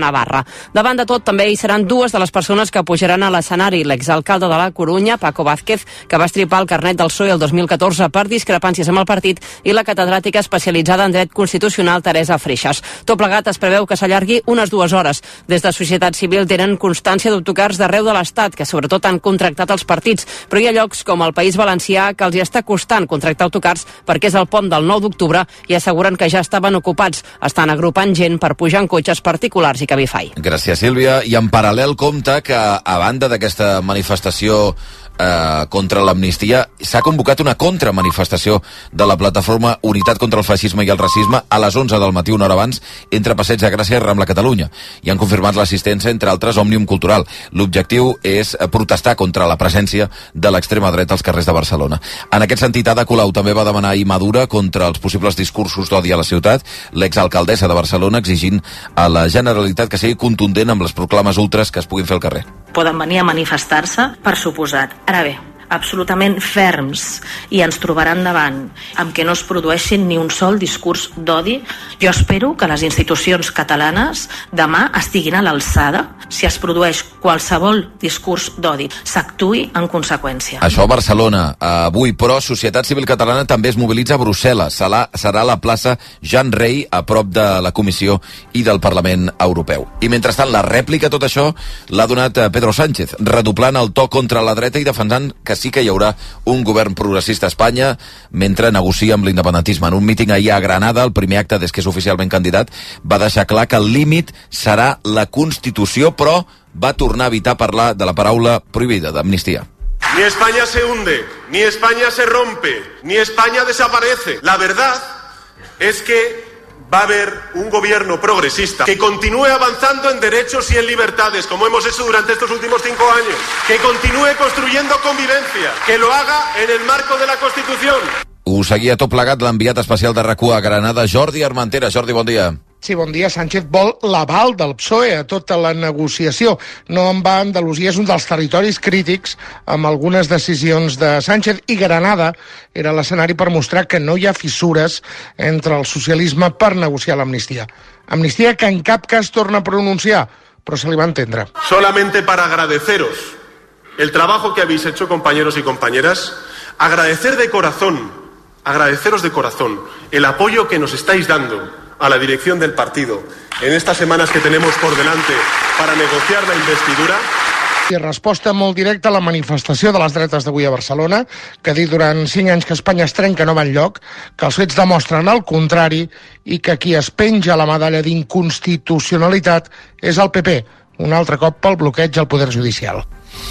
Speaker 15: Navarra. Davant de tot, també hi seran dues de les persones que pujaran a l'escenari, l'exalcalde de la Corunya, Paco Vázquez, que va estripar el carnet del PSOE el 2014 per discrepàncies amb el partit, i la catedràtica especialitzada en dret constitucional, Teresa Freixas. Tot plegat es preveu que s'allargui unes 2 hores. Des de societat civil tenen constància d'autocars d'arreu de l'Estat, que sobretot han contractat els partits, però hi ha llocs com el País Valencià que els hi està costant contractar autocars perquè és el pont del 9 d'octubre i asseguren que ja estaven ocupats. Estan agrupant gent per pujar en cotxes particulars i Cabify.
Speaker 1: Gràcies, Sílvia. I en paral·lel compta que, a banda d'aquesta manifestació contra l'amnistia, s'ha convocat una contramanifestació de la plataforma Unitat contra el Feixisme i el Racisme a les 11 del matí, una hora abans, entre Passeig de Gràcia i Rambla Catalunya. I han confirmat l'assistència, entre altres, Òmnium Cultural. L'objectiu és protestar contra la presència de l'extrema dreta als carrers de Barcelona. En aquest sentit, Ada Colau també va demanar ahir Madura contra els possibles discursos d'odi a la ciutat, l'exalcaldessa de Barcelona exigint a la Generalitat que sigui contundent amb les proclames ultres que es puguin fer al carrer.
Speaker 16: Poden venir a manifestar-se, per suposat. Ara bé, absolutament ferms, i ens trobaran davant amb que no es produeixin ni un sol discurs d'odi. Jo espero que les institucions catalanes demà estiguin a l'alçada. Si es produeix qualsevol discurs d'odi, s'actuï en conseqüència.
Speaker 1: Això a Barcelona. Avui, però, Societat Civil Catalana també es mobilitza a Brussel·les. Serà a la plaça Jean Rey, a prop de la Comissió i del Parlament Europeu. I mentrestant, la rèplica a tot això l'ha donat Pedro Sánchez, redoblant el to contra la dreta i defensant que sí que hi haurà un govern progressista a Espanya mentre negocia amb l'independentisme. En un míting ahir a Granada, el primer acte des que és oficialment candidat, va deixar clar que el límit serà la Constitució, però va tornar a evitar parlar de la paraula prohibida, d'amnistia.
Speaker 17: Ni España se hunde, ni España se rompe, ni España desaparece. La verdad es que va a haber un gobierno progresista que continúe avanzando en derechos y en libertades, como hemos hecho durante estos últimos 5 años, que continúe construyendo convivencia, que lo haga en el marco de la Constitución.
Speaker 1: Ho seguia tot plegat l'enviat especial de RAC1 a Granada, Jordi Armentera. Jordi, bon dia.
Speaker 18: Sí, bon dia. Sánchez vol l'aval del PSOE a tota la negociació. No en va, Andalusia és un dels territoris crítics amb algunes decisions de Sánchez, i Granada era l'escenari per mostrar que no hi ha fissures entre el socialisme per negociar l'amnistia. Amnistia que en cap cas torna a pronunciar, però se li va entendre.
Speaker 17: Solamente para agradeceros el trabajo que habéis hecho, compañeros y compañeras, agradeceros de corazón el apoyo que nos estáis dando a la dirección del partido en estas semanas que tenemos por delante para negociar la investidura.
Speaker 18: I resposta molt directa a la manifestació de les dretes d'avui a Barcelona, que ha dit durant 5 anys que Espanya es trenca no va enlloc, que els fets demostren el contrari i que qui es penja la medalla d'inconstitucionalitat és el PP, un altre cop pel bloqueig al Poder Judicial.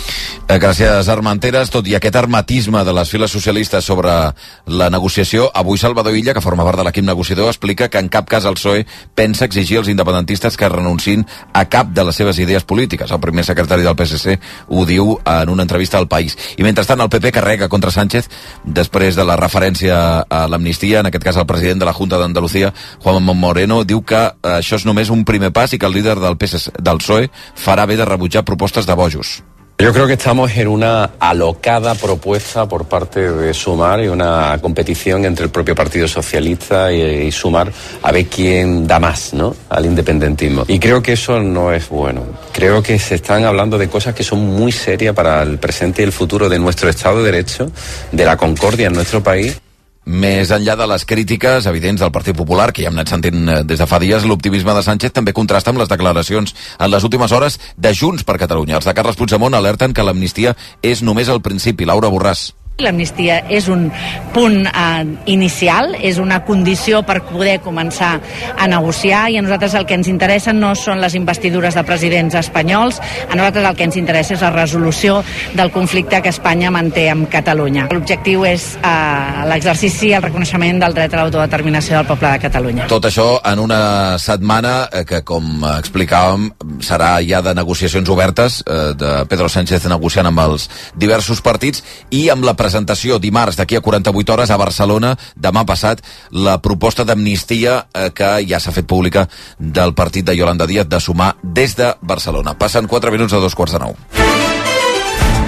Speaker 1: Gràcies, Armenteres. Tot i aquest hermetisme de les files socialistes sobre la negociació, avui Salvador Illa, que forma part de l'equip negociador, explica que en cap cas el PSOE pensa exigir als independentistes que renunciïn a cap de les seves idees polítiques. El primer secretari del PSC ho diu en una entrevista al País. I mentrestant el PP carrega contra Sánchez després de la referència a l'amnistia, en aquest cas el president de la Junta d'Andalucía, Juan Moreno, diu que això és només un primer pas i que el líder del PSOE farà bé de rebutjar propostes de bojos.
Speaker 19: Yo creo que estamos en una alocada propuesta por parte de Sumar y una competición entre el propio Partido Socialista y Sumar a ver quién da más, ¿no?, al independentismo. Y creo que eso no es bueno. Creo que se están hablando de cosas que son muy serias para el presente y el futuro de nuestro Estado de Derecho, de la concordia en nuestro país.
Speaker 1: Més enllà de les crítiques evidents del Partit Popular, que ja hem anat sentint des de fa dies, l'optimisme de Sánchez també contrasta amb les declaracions en les últimes hores de Junts per Catalunya. Els de Carles Puigdemont alerten que l'amnistia és només el principi. Laura Borràs.
Speaker 20: L'amnistia és un punt inicial, és una condició per poder començar a negociar, i a nosaltres el que ens interessa no són les investidures de presidents espanyols, a nosaltres el que ens interessa és la resolució del conflicte que Espanya manté amb Catalunya. L'objectiu és l'exercici, el reconeixement del dret a l'autodeterminació del poble de Catalunya.
Speaker 1: Tot això en una setmana que, com explicàvem, serà ja de negociacions obertes, de Pedro Sánchez negociant amb els diversos partits, i amb la presentació dimarts d'aquí a 48 hores a Barcelona, demà passat, la proposta d'amnistia que ja s'ha fet pública del partit de Yolanda Díaz de Sumar des de Barcelona. Passen 4 minuts a 2:45.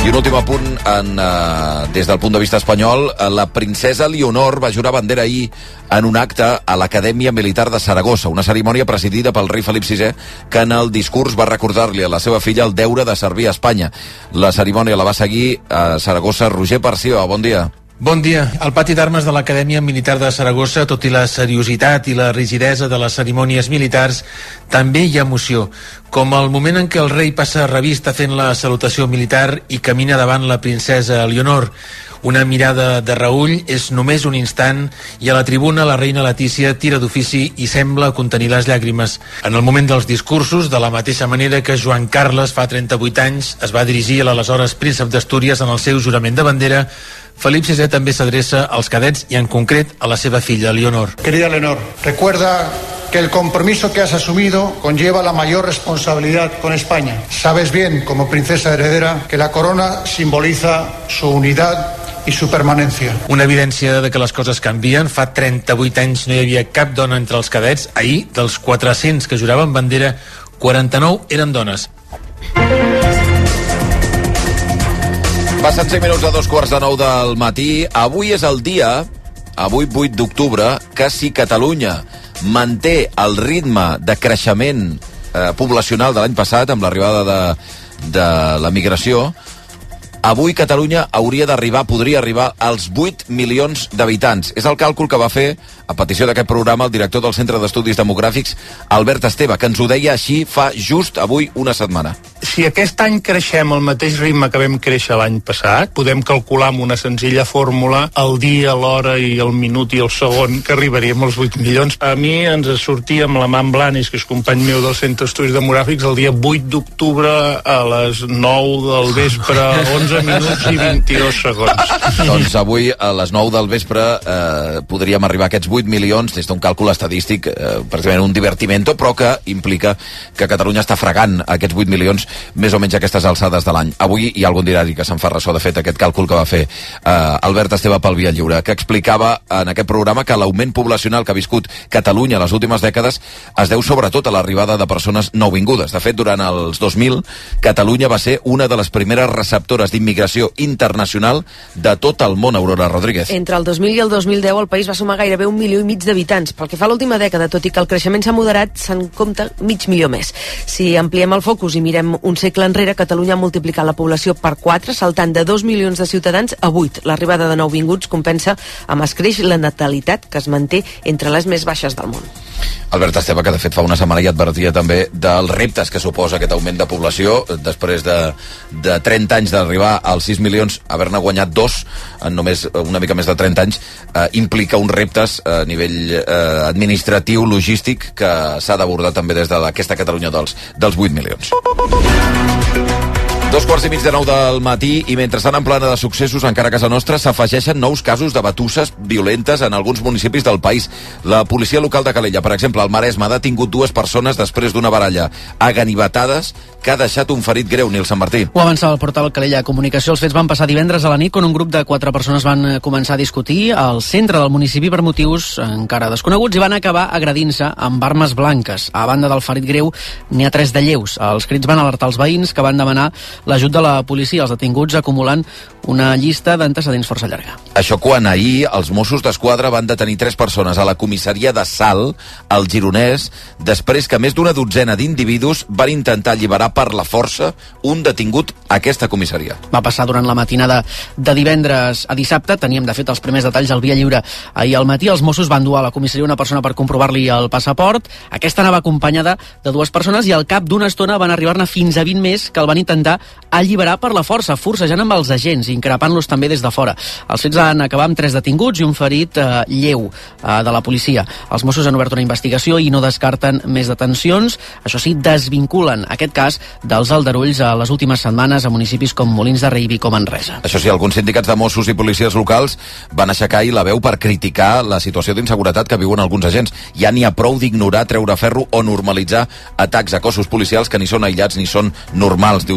Speaker 1: I un últim apunt des del punt de vista espanyol. La princesa Leonor va jurar bandera ahir en un acte a l'Acadèmia Militar de Saragossa, una cerimònia presidida pel rei Felip VI, que en el discurs va recordar-li a la seva filla el deure de servir a Espanya. La cerimònia la va seguir a Saragossa Roger Parció. Bon dia.
Speaker 21: Bon dia. Al pati d'armes de l'Acadèmia Militar de Saragossa, tot i la seriositat i la rigidesa de les cerimònies militars, també hi ha emoció, com el moment en què el rei passa revista fent la salutació militar i camina davant la princesa Leonor. Una mirada de reüll és només un instant i a la tribuna la reina Letícia tira d'ofici i sembla contenir les llàgrimes. En el moment dels discursos, de la mateixa manera que Joan Carles fa 38 anys es va dirigir a l'aleshores príncep d'Astúries en el seu jurament de bandera, Felip VI també s'adreça als cadets i en concret a la seva filla Leonor.
Speaker 22: Querida Leonor, recuerda que el compromiso que has asumido conlleva la mayor responsabilidad con España. Sabes bien, como princesa heredera, que la corona simboliza su unidad i su permanència.
Speaker 21: Una evidència de que les coses canvien. Fa 38 anys no hi havia cap dona entre els cadets. Ahir, dels 400 que juraven bandera, 49 eren dones.
Speaker 1: Passen 5 minuts a 2:45 del matí. Avui és el dia, avui 8 d'octubre, que si Catalunya manté el ritme de creixement poblacional de l'any passat, amb l'arribada de la migració, avui Catalunya podria arribar als 8 milions d'habitants. És el càlcul que va fer, a petició d'aquest programa, el director del Centre d'Estudis Demogràfics, Albert Esteve, que ens ho deia així fa just avui una setmana.
Speaker 23: Si aquest any creixem al mateix ritme que vam créixer l'any passat, podem calcular amb una senzilla fórmula el dia, l'hora i el minut i el segon que arribaríem als 8 milions. A mi ens sortia amb la Man Blanes, que és company meu del Centre d'Estudis Demogràfics, el dia 8 d'octubre a les 9 del vespre, 11 minuts i 22 segons.
Speaker 1: Doncs avui a les 9 del vespre podríem arribar a aquests 8 milions, des d'un càlcul estadístic, pràcticament un divertimento, però que implica que Catalunya està fregant aquests 8 milions més o menys a aquestes alçades de l'any. Avui hi ha algun diari que se'n fa ressò, de fet, aquest càlcul que va fer Albert Esteve pel Via Lliure, que explicava en aquest programa que l'augment poblacional que ha viscut Catalunya en les últimes dècades es deu sobretot a l'arribada de persones nouvingudes. De fet, durant els 2000, Catalunya va ser una de les primeres receptores d'immigració internacional de tot el món. Aurora Rodríguez.
Speaker 24: Entre el 2000 i el 2010 el país va sumar gairebé 1,5 milions d'habitants. Pel que fa a l'última dècada, tot i que el creixement s'ha moderat, se'n compta 0,5 milió més. Si ampliem el focus i mirem un segle enrere, Catalunya ha multiplicat la població per 4, saltant de 2 milions de ciutadans a 8. L'arribada de nouvinguts compensa amb escreix la natalitat, que es manté entre les més baixes del món.
Speaker 1: Albert Esteve, que de fet fa una setmana ja advertia també dels reptes que suposa aquest augment de població, després de 30 anys d'arribar als 6 milions, haver-ne guanyat 2 en només una mica més de 30 anys, implica uns reptes a nivell administratiu, logístic, que s'ha d'abordar també des d'aquesta Catalunya dels 8 milions. 2:15 del matí, i mentrestant en plana de successos encara a casa nostra s'afegeixen nous casos de batusses violentes en alguns municipis del país. La policia local de Calella, per exemple, al Maresme, ha detingut 2 persones després d'una baralla a ganivetades que ha deixat un ferit greu. Nil Sant Martí.
Speaker 25: Ho avançava el portal Calella Comunicació. Els fets van passar divendres a la nit, quan un grup de 4 persones van començar a discutir al centre del municipi per motius encara desconeguts i van acabar agredint-se amb armes blanques. A banda del ferit greu, n'hi ha 3 de lleus. Els crits van alertar els veïns, que van demanar l'ajut de la policia. Els detinguts acumulen una llista d'antecedents força llarga.
Speaker 1: Això quan ahir els Mossos d'Esquadra van detenir 3 persones a la comissaria de Salt, al Gironès, després que més d'una dotzena d'individus van intentar alliberar per la força un detingut a aquesta comissaria.
Speaker 25: Va passar durant la matinada de divendres a dissabte. Teníem, de fet, els primers detalls al Via Lliure ahir al matí. Els Mossos van dur a la comissaria una persona per comprovar-li el passaport. Aquesta anava acompanyada de 2 persones i al cap d'una estona van arribar-ne fins a 20 més que el van intentar alliberar per la força, forcejant amb els agents, increpant-los també des de fora. Els fets van acabar amb 3 detinguts i un ferit lleu de la policia. Els Mossos han obert una investigació i no descarten més detencions. Això sí, desvinculen aquest cas dels aldarulls a les últimes setmanes a municipis com Molins de Rei, Vic o Manresa.
Speaker 1: Això sí, alguns sindicats de Mossos i policies locals van aixecar ahir la veu per criticar la situació d'inseguretat que viuen alguns agents. Ja n'hi ha prou d'ignorar, treure ferro o normalitzar atacs a cossos policials que ni són aïllats ni són normals, diu textualment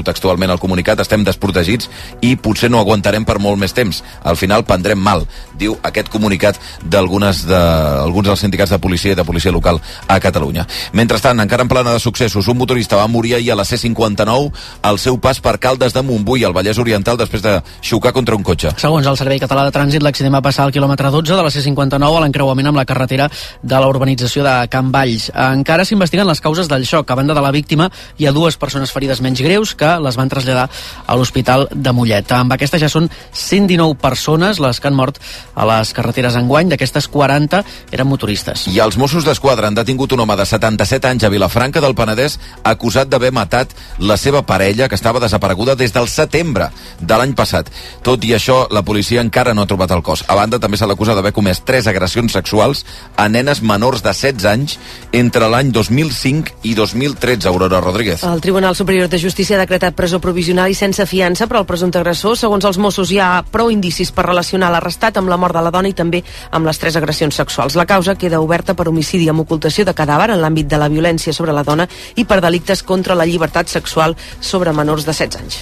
Speaker 1: finalment el comunicat, estem desprotegits i potser no aguantarem per molt més temps. Al final prendrem mal, diu aquest comunicat d'alguns dels sindicats de policia i de policia local a Catalunya. Mentrestant, encara en plana de successos, un motorista va morir ahir a la C59 al seu pas per Caldes de Montbui, al Vallès Oriental, després de xocar contra un cotxe.
Speaker 25: Segons el Servei Català de Trànsit, l'accident va passar al quilòmetre 12 de la C59 a l'encreuament amb la carretera de la urbanització de Can Valls. Encara s'investiguen les causes del xoc. A banda de la víctima, hi ha 2 persones ferides menys greus que les van traslladar a l'Hospital de Mollet. Amb aquesta ja són 119 persones les que han mort a les carreteres enguany. D'aquestes, 40 eren motoristes.
Speaker 1: I els Mossos d'Esquadra han detingut un home de 77 anys a Vilafranca del Penedès acusat d'haver matat la seva parella, que estava desapareguda des del setembre de l'any passat. Tot i això, la policia encara no ha trobat el cos. A banda, també se l'acusa d'haver comès 3 agressions sexuals a nenes menors de 16 anys entre l'any 2005 i 2013. Aurora Rodríguez.
Speaker 24: El Tribunal Superior de Justícia ha decretat presó provisional i sense fiança per al presumpte agressor. Segons els Mossos, hi ha prou indicis per relacionar l'arrestat amb la mort de la dona i també amb les 3 agressions sexuals. La causa queda oberta per homicidi amb ocultació de cadàver en l'àmbit de la violència sobre la dona i per delictes contra la llibertat sexual sobre menors de 16 anys.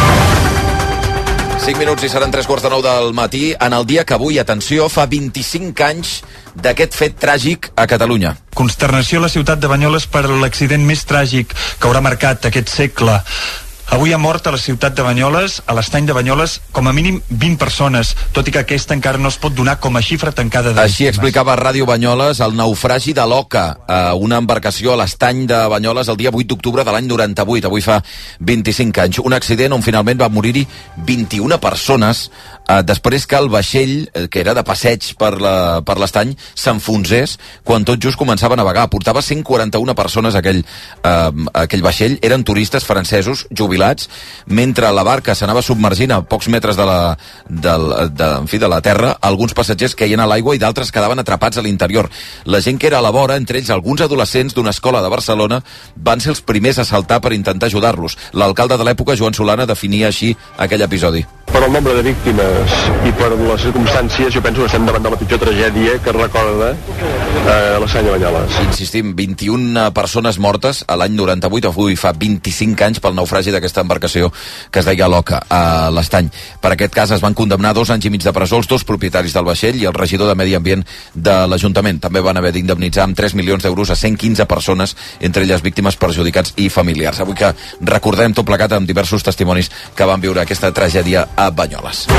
Speaker 1: 5 minuts i seran 3:15 del matí, en el dia que avui, atenció, fa 25 anys d'aquest fet tràgic a Catalunya.
Speaker 2: Consternació a la ciutat de Banyoles per l'accident més tràgic que haurà marcat aquest segle. Avui ha mort a la ciutat de Banyoles, a l'estany de Banyoles, com a mínim 20 persones, tot i que aquesta encara no es pot donar com a xifra tancada de
Speaker 1: Així explicava a Ràdio Banyoles el naufragi de l'Oca, una embarcació a l'estany de Banyoles el dia 8 d'octubre de l'any 98, avui fa 25 anys. Un accident on finalment va morir-hi 21 persones després que el vaixell, que era de passeig per l'estany, s'enfonsés quan tot just començava a navegar. Portava 141 persones aquell vaixell, eren turistes francesos jubilats, mentre la barca s'anava submergint a pocs metres de la terra. Alguns passatgers queien a l'aigua i d'altres quedaven atrapats a l'interior. La gent que era a la vora, entre ells alguns adolescents d'una escola de Barcelona, van ser els primers a saltar per intentar ajudar-los. L'alcalde de l'època, Joan Solana, definia així aquell episodi.
Speaker 3: Per el nombre de víctimes i per les circumstàncies, jo penso que estem davant de la pitjor tragèdia que recorda l'estany de Banyoles.
Speaker 1: Insistim, 21 persones mortes a l'any 98, avui fa 25 anys, pel naufragi d'aquesta embarcació que es deia l'Oca a l'estany. Per aquest cas es van condemnar 2 anys i mig de presó els 2 propietaris del vaixell i el regidor de Medi Ambient de l'Ajuntament. També van haver d'indemnitzar amb 3 milions d'euros a 115 persones, entre elles víctimes, perjudicats i familiars. Avui que recordem tot plegat amb diversos testimonis que van viure aquesta tragèdia a Banyoles.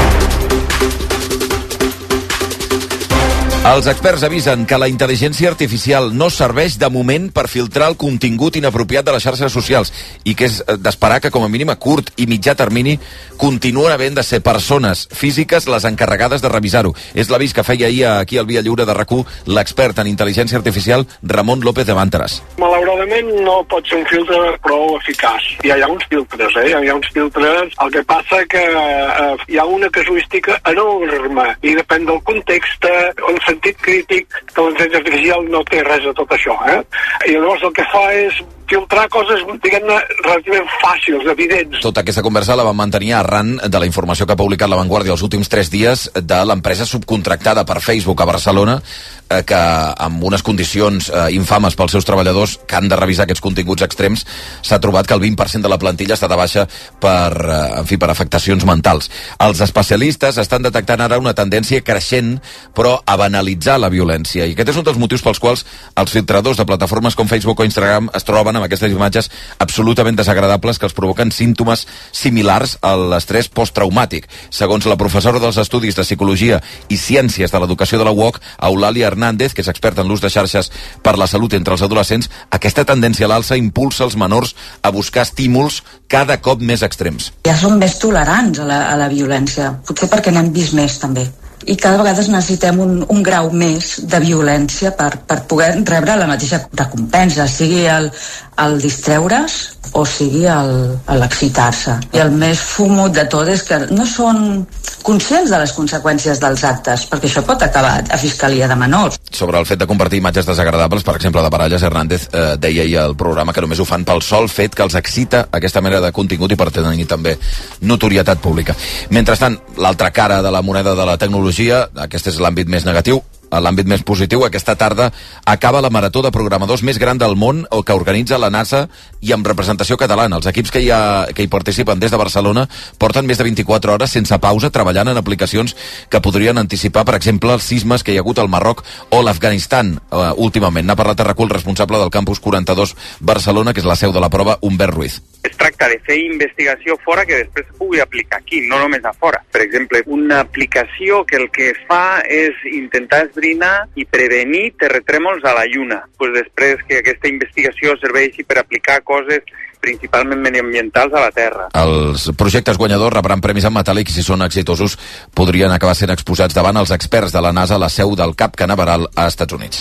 Speaker 1: Els experts avisen que la intel·ligència artificial no serveix de moment per filtrar el contingut inapropiat de les xarxes socials i que és d'esperar que com a mínim a curt i mitjà termini continuen havent de ser persones físiques les encarregades de revisar-ho. És l'avís que feia ahir aquí al Via Lliure de RAC1 l'expert en intel·ligència artificial Ramon López de Mànteres.
Speaker 4: Malauradament no pot ser un filtre prou eficaç. Ja hi ha uns filtres, hi ha uns filtres. El que passa que hi ha una casuística enorme i depèn del context, el sentit crític que l'intel·ligència artificial no té res de tot això, I llavors el que fa és filtrar coses, diguem-ne, relativament fàcils, evidents.
Speaker 1: Tota aquesta conversa la vam mantenir arran de la informació que ha publicat La Vanguardia els últims 3 dies de l'empresa subcontractada per Facebook a Barcelona, que amb unes condicions infames pels seus treballadors que han de revisar aquests continguts extrems, s'ha trobat que el 20% de la plantilla està de baixa per afectacions mentals. Els especialistes estan detectant ara una tendència creixent, però a banalitzar la violència. I aquest és un dels motius pels quals els filtradors de plataformes com Facebook o Instagram es troben amb aquestes imatges absolutament desagradables que els provoquen símptomes similars a l'estrès posttraumàtic. Segons la professora dels Estudis de Psicologia i Ciències de l'Educació de la UOC, Eulàlia Hernández, que és experta en l'ús de xarxes per la salut entre els adolescents, aquesta tendència a l'alça impulsa els menors a buscar estímuls cada cop més extrems.
Speaker 5: Ja som més tolerants a la violència, potser perquè n'hem vist més també. I cada vegada necessitem un grau més de violència per poder rebre la mateixa recompensa, sigui el distreure's o sigui l'excitar-se. I el més fumut de tot és que no són conscients de les conseqüències dels actes, perquè això pot acabar a Fiscalia de Menors.
Speaker 1: Sobre el fet de compartir imatges desagradables, per exemple, de baralles, Hernández deia ahir al programa que només ho fan pel sol fet que els excita aquesta mena de contingut i per tenir també notorietat pública. Mentrestant, l'altra cara de la moneda de la tecnologia, aquest és l'àmbit més negatiu, a l'àmbit més positiu, aquesta tarda acaba la marató de programadors més gran del món que organitza la NASA i amb representació catalana. Els equips que hi participen des de Barcelona porten més de 24 hores sense pausa treballant en aplicacions que podrien anticipar, per exemple, els sismes que hi ha hagut al Marroc o l'Afganistan últimament. N'ha parlat a RAC1 el responsable del Campus 42 Barcelona, que és la seu de la prova, Humbert Ruiz.
Speaker 6: Es tracta de fer investigació fora que després es pugui aplicar aquí, no només a fora. Per exemple, una aplicació que el que fa és intentar esbrinar i prevenir terratrèmols a la Lluna. Pues després que aquesta investigació serveixi per aplicar coses principalment mediambientals a la Terra.
Speaker 1: Els projectes guanyadors rebran premis en metàl·lic i, si són exitosos, podrien acabar sent exposats davant els experts de la NASA a la seu del Cap Canaveral a Estats Units.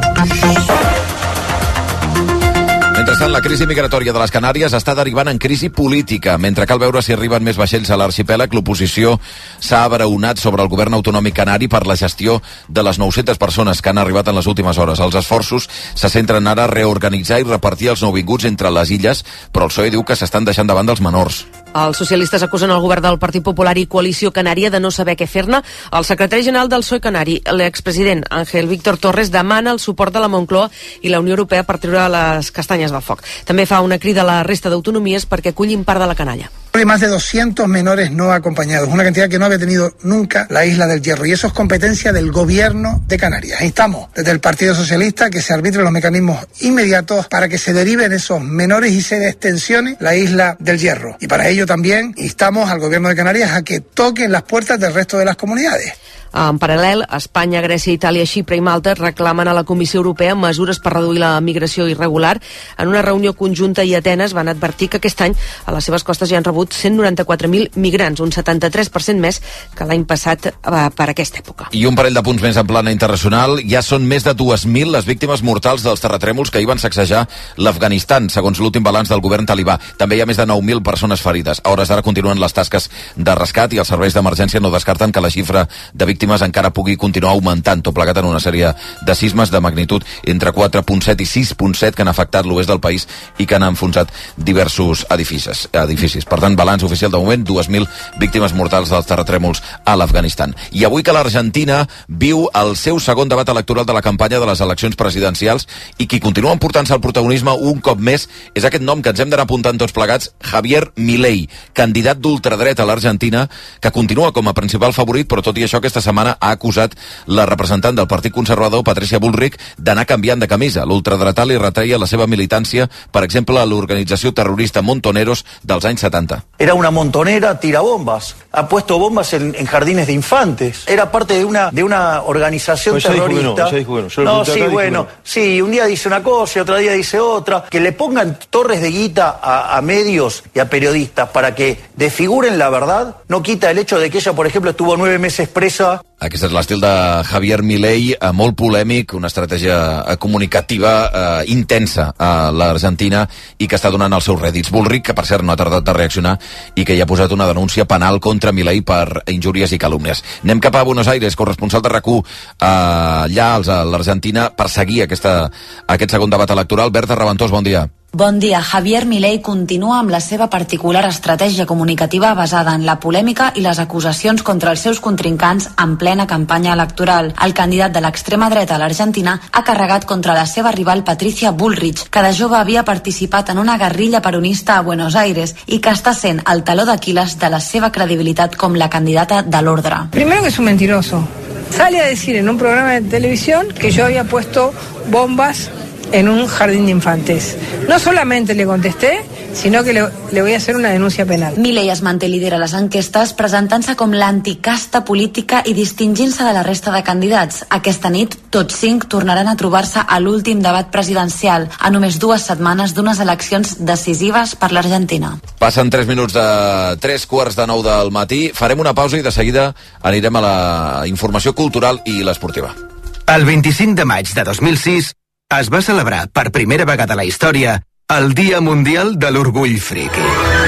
Speaker 1: Mentrestant, la crisi migratòria de les Canàries està derivant en crisi política. Mentre cal veure si arriben més vaixells a l'arxipèlag, l'oposició s'ha abraonat sobre el govern autonòmic canari per la gestió de les 900 persones que han arribat en les últimes hores. Els esforços se centren ara a reorganitzar i repartir els nouvinguts entre les illes, però el PSOE diu que s'estan deixant de banda els menors.
Speaker 24: Els socialistes acusen el govern del Partit Popular i Coalició Canària de no saber què fer-ne. El secretari general del PSOE canari, l'expresident Ángel Víctor Torres, demana el suport de la Moncloa i la Unió Europea per treure les castanyes del foc. També fa una crida a la resta d'autonomies perquè acullin part de la canalla.
Speaker 7: Hay más de 200 menores no acompañados, una cantidad que no había tenido nunca la Isla del Hierro, y eso es competencia del gobierno de Canarias. Instamos desde el Partido Socialista que se arbitren los mecanismos inmediatos para que se deriven esos menores y se extensione la Isla del Hierro. Y para ello también instamos al gobierno de Canarias a que toquen las puertas del resto de las comunidades.
Speaker 24: En paral·lel, Espanya, Grècia, Itàlia, Xipre i Malta reclamen a la Comissió Europea mesures per reduir la migració irregular. En una reunió conjunta i Atenes van advertir que aquest any a les seves costes ja han rebut 194.000 migrants, un 73% més que l'any passat per aquesta època.
Speaker 1: I un parell de punts més en plana internacional. Ja són més de 2.000 les víctimes mortals dels terratrèmols que hi van sacsejar l'Afganistan, segons l'últim balanç del govern talibà. També hi ha més de 9.000 persones ferides. A hores d'ara continuen les tasques de rescat i els serveis d'emergència no descarten que la xifra de víctimes encara pugui continuar augmentant, tot plegat en una sèrie de sismes de magnitud entre 4.7 i 6.7 que han afectat l'oest del país i que han enfonsat diversos edificis. Per tant, balanç oficial de moment, 2.000 víctimes mortals dels terratrèmols a l'Afganistan. I avui que l'Argentina viu el seu segon debat electoral de la campanya de les eleccions presidencials i qui continua emportant-se el protagonisme un cop més és aquest nom que ens hem d'anar apuntant tots plegats, Javier Milei, candidat d'ultradreta a l'Argentina, que continua com a principal favorit, però tot i això aquesta setmana ha acusat la representant del Partit Conservador, Patricia Bullrich, d'anar canviant de camisa. L'ultradretà li retreia la seva militància, per exemple, a l'organització terrorista Montoneros dels anys 70.
Speaker 8: Era una montonera tirabombas. Ha puesto bombas en jardines de infantes. Era parte de una organización terrorista. Sí, un día dice una cosa y otro día dice otra. Que le pongan torres de guita a medios y a periodistas para que desfiguren la verdad, no quita el hecho de que ella, por ejemplo, estuvo 9 meses presa.
Speaker 1: Aquest és l'estil de Javier Milei, molt polèmic, una estratègia comunicativa intensa a l'Argentina i que està donant els seus rèdits. Bullrich, que per cert no ha tardat a reaccionar i que ja ha posat una denúncia penal contra Milei per injúries i calúmnies. Anem cap a Buenos Aires, corresponsal de RAC1 allà a l'Argentina per seguir aquest segon debat electoral. Berta Raventós, bon dia.
Speaker 9: Bon dia. Javier Milei continua amb la seva particular estratègia comunicativa basada en la polèmica i les acusacions contra els seus contrincants en plena campanya electoral. El candidat de l'extrema dreta a l'Argentina ha carregat contra la seva rival Patricia Bullrich, que de jove havia participat en una guerrilla peronista a Buenos Aires i que està sent el taló d'Aquiles de la seva credibilitat com la candidata de l'ordre.
Speaker 11: Primero que es un mentiroso. Sale a decir en un programa de televisión que yo había puesto bombas en un jardín de infantes. No solamente le contesté, sino que le voy a hacer una denuncia penal.
Speaker 9: Milei es manté líder a les enquestes presentant-se com l'anticasta política i distingint-se de la resta de candidats. Aquesta nit, tots 5 tornaran a trobar-se a l'últim debat presidencial, a només 2 setmanes d'unes eleccions decisives per l'Argentina.
Speaker 1: Passen 3 minuts de 3:45 del matí. Farem una pausa i de seguida anirem a la informació cultural i l'esportiva.
Speaker 26: El 25 de maig de 2006 es va celebrar per primera vegada a la història el Dia Mundial de l'Orgull Friki.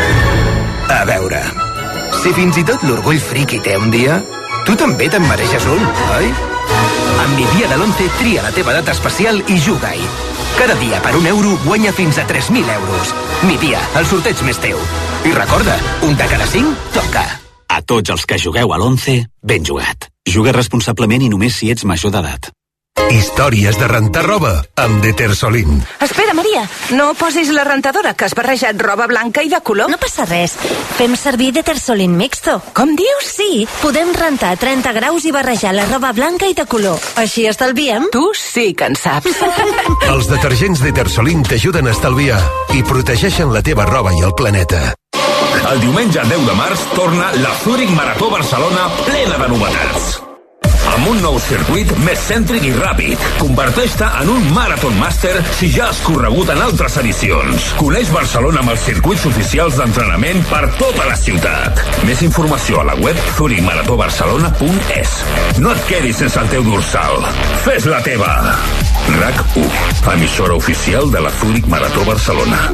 Speaker 26: A veure, si fins i tot l'orgull friki té un dia, tu també te'n mereixes un, oi? Amb Mi Dia de l'11 tria la teva data especial i juga-hi. Cada dia per €1 guanya fins a 3.000 euros. Mi Dia, el sorteig més teu. I recorda, un de cada 5 toca. A tots els que jugueu a l'11, ben jugat.
Speaker 10: Juga responsablement i només si ets major d'edat.
Speaker 12: Històries de rentar roba amb Detersolin.
Speaker 13: Espera, Maria, no posis la rentadora, que has barrejat roba blanca i de color.
Speaker 14: No passa res. Fem servir Detersolin Mixto.
Speaker 13: Com dius?
Speaker 14: Sí, podem rentar 30 graus i barrejar la roba blanca i de color. Així estalviem.
Speaker 13: Tu sí que en saps.
Speaker 12: Els detergents Detersolin t'ajuden a estalviar i protegeixen la teva roba i el planeta.
Speaker 15: El diumenge 10 de març torna la Zurich Marató Barcelona plena de novetats. Amb un nou circuit més cèntric i ràpid. Converteix-te en un Marathon Master si ja has corregut en altres edicions. Coneix Barcelona amb els circuits oficials d'entrenament per tota la ciutat. Més informació a la web zurichmaratobarcelona.es. No et quedis sense el teu dorsal. Fes la teva. RAC1, emissora oficial de la Zurich Marató Barcelona.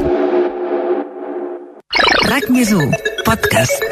Speaker 16: RAC+1, podcast.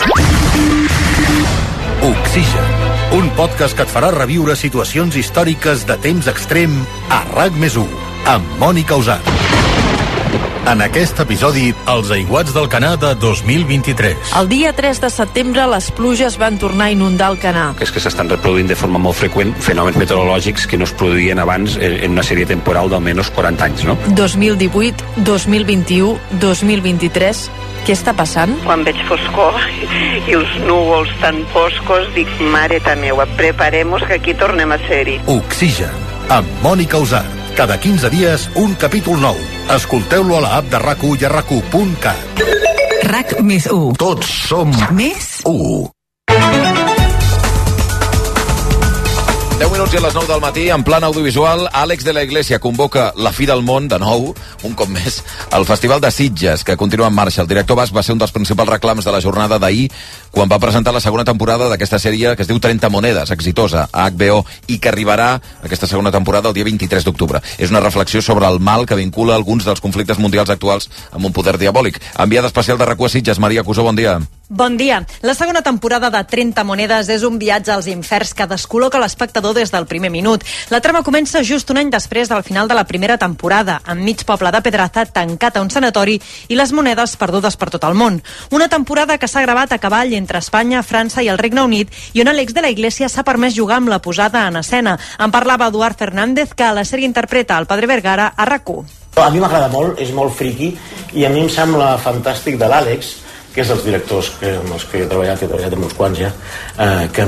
Speaker 27: Oxigen, un podcast que et farà reviure situacions històriques de temps extrem a RAC+1, amb Mònica Usart. En aquest episodi, els aiguats del Canà de 2023.
Speaker 28: El dia 3 de setembre, les pluges van tornar a inundar el Canà.
Speaker 29: És que s'estan reproduint de forma molt freqüent fenòmens meteorològics que no es produïen abans en una sèrie temporal d'almenys 40 anys, no?
Speaker 28: 2018, 2021, 2023... Què està passant?
Speaker 30: Quan veig foscor i els núvols tan foscos, dic, mare ta meua, preparem-nos que aquí tornem a ser-hi.
Speaker 27: Oxigen, amb Mònica Usart. Cada 15 dies, un capítol nou. Escolteu-lo a la app de RAC1 i a RAC1.cat.
Speaker 16: RAC+1.
Speaker 27: Tots som
Speaker 16: més
Speaker 27: 1.
Speaker 1: 10 minuts i a les 9 del matí, en plan audiovisual, Àlex de la Iglesia convoca La fi del món, de nou, un cop més, al Festival de Sitges, que continua en marxa. El director basc va ser un dels principals reclams de la jornada d'ahir, quan va presentar la segona temporada d'aquesta sèrie que es diu 30 monedes, exitosa, a HBO, i que arribarà aquesta segona temporada el dia 23 d'octubre. És una reflexió sobre el mal que vincula alguns dels conflictes mundials actuals amb un poder diabòlic. Enviada especial de RAC1 a Sitges, Maria Cusó, bon dia.
Speaker 31: Bon dia. La segona temporada de 30 monedes és un viatge als inferns que descol·loca l'espectador des del primer minut. La trama comença just un any després del final de la primera temporada, amb mig poble de Pedraza tancat a un sanatori i les monedes perdudes per tot el món. Una temporada que s'ha gravat a cavall entre Espanya, França i el Regne Unit i on Àlex de la Iglesia s'ha permès jugar amb la posada en escena. En parlava Eduard Fernández, que a la sèrie interpreta el Padre Vergara a RAC1.
Speaker 32: A mi m'agrada molt, és molt friqui i a mi em sembla fantàstic de l'Àlex, que és dels directors amb els que he treballat amb uns quants ja, que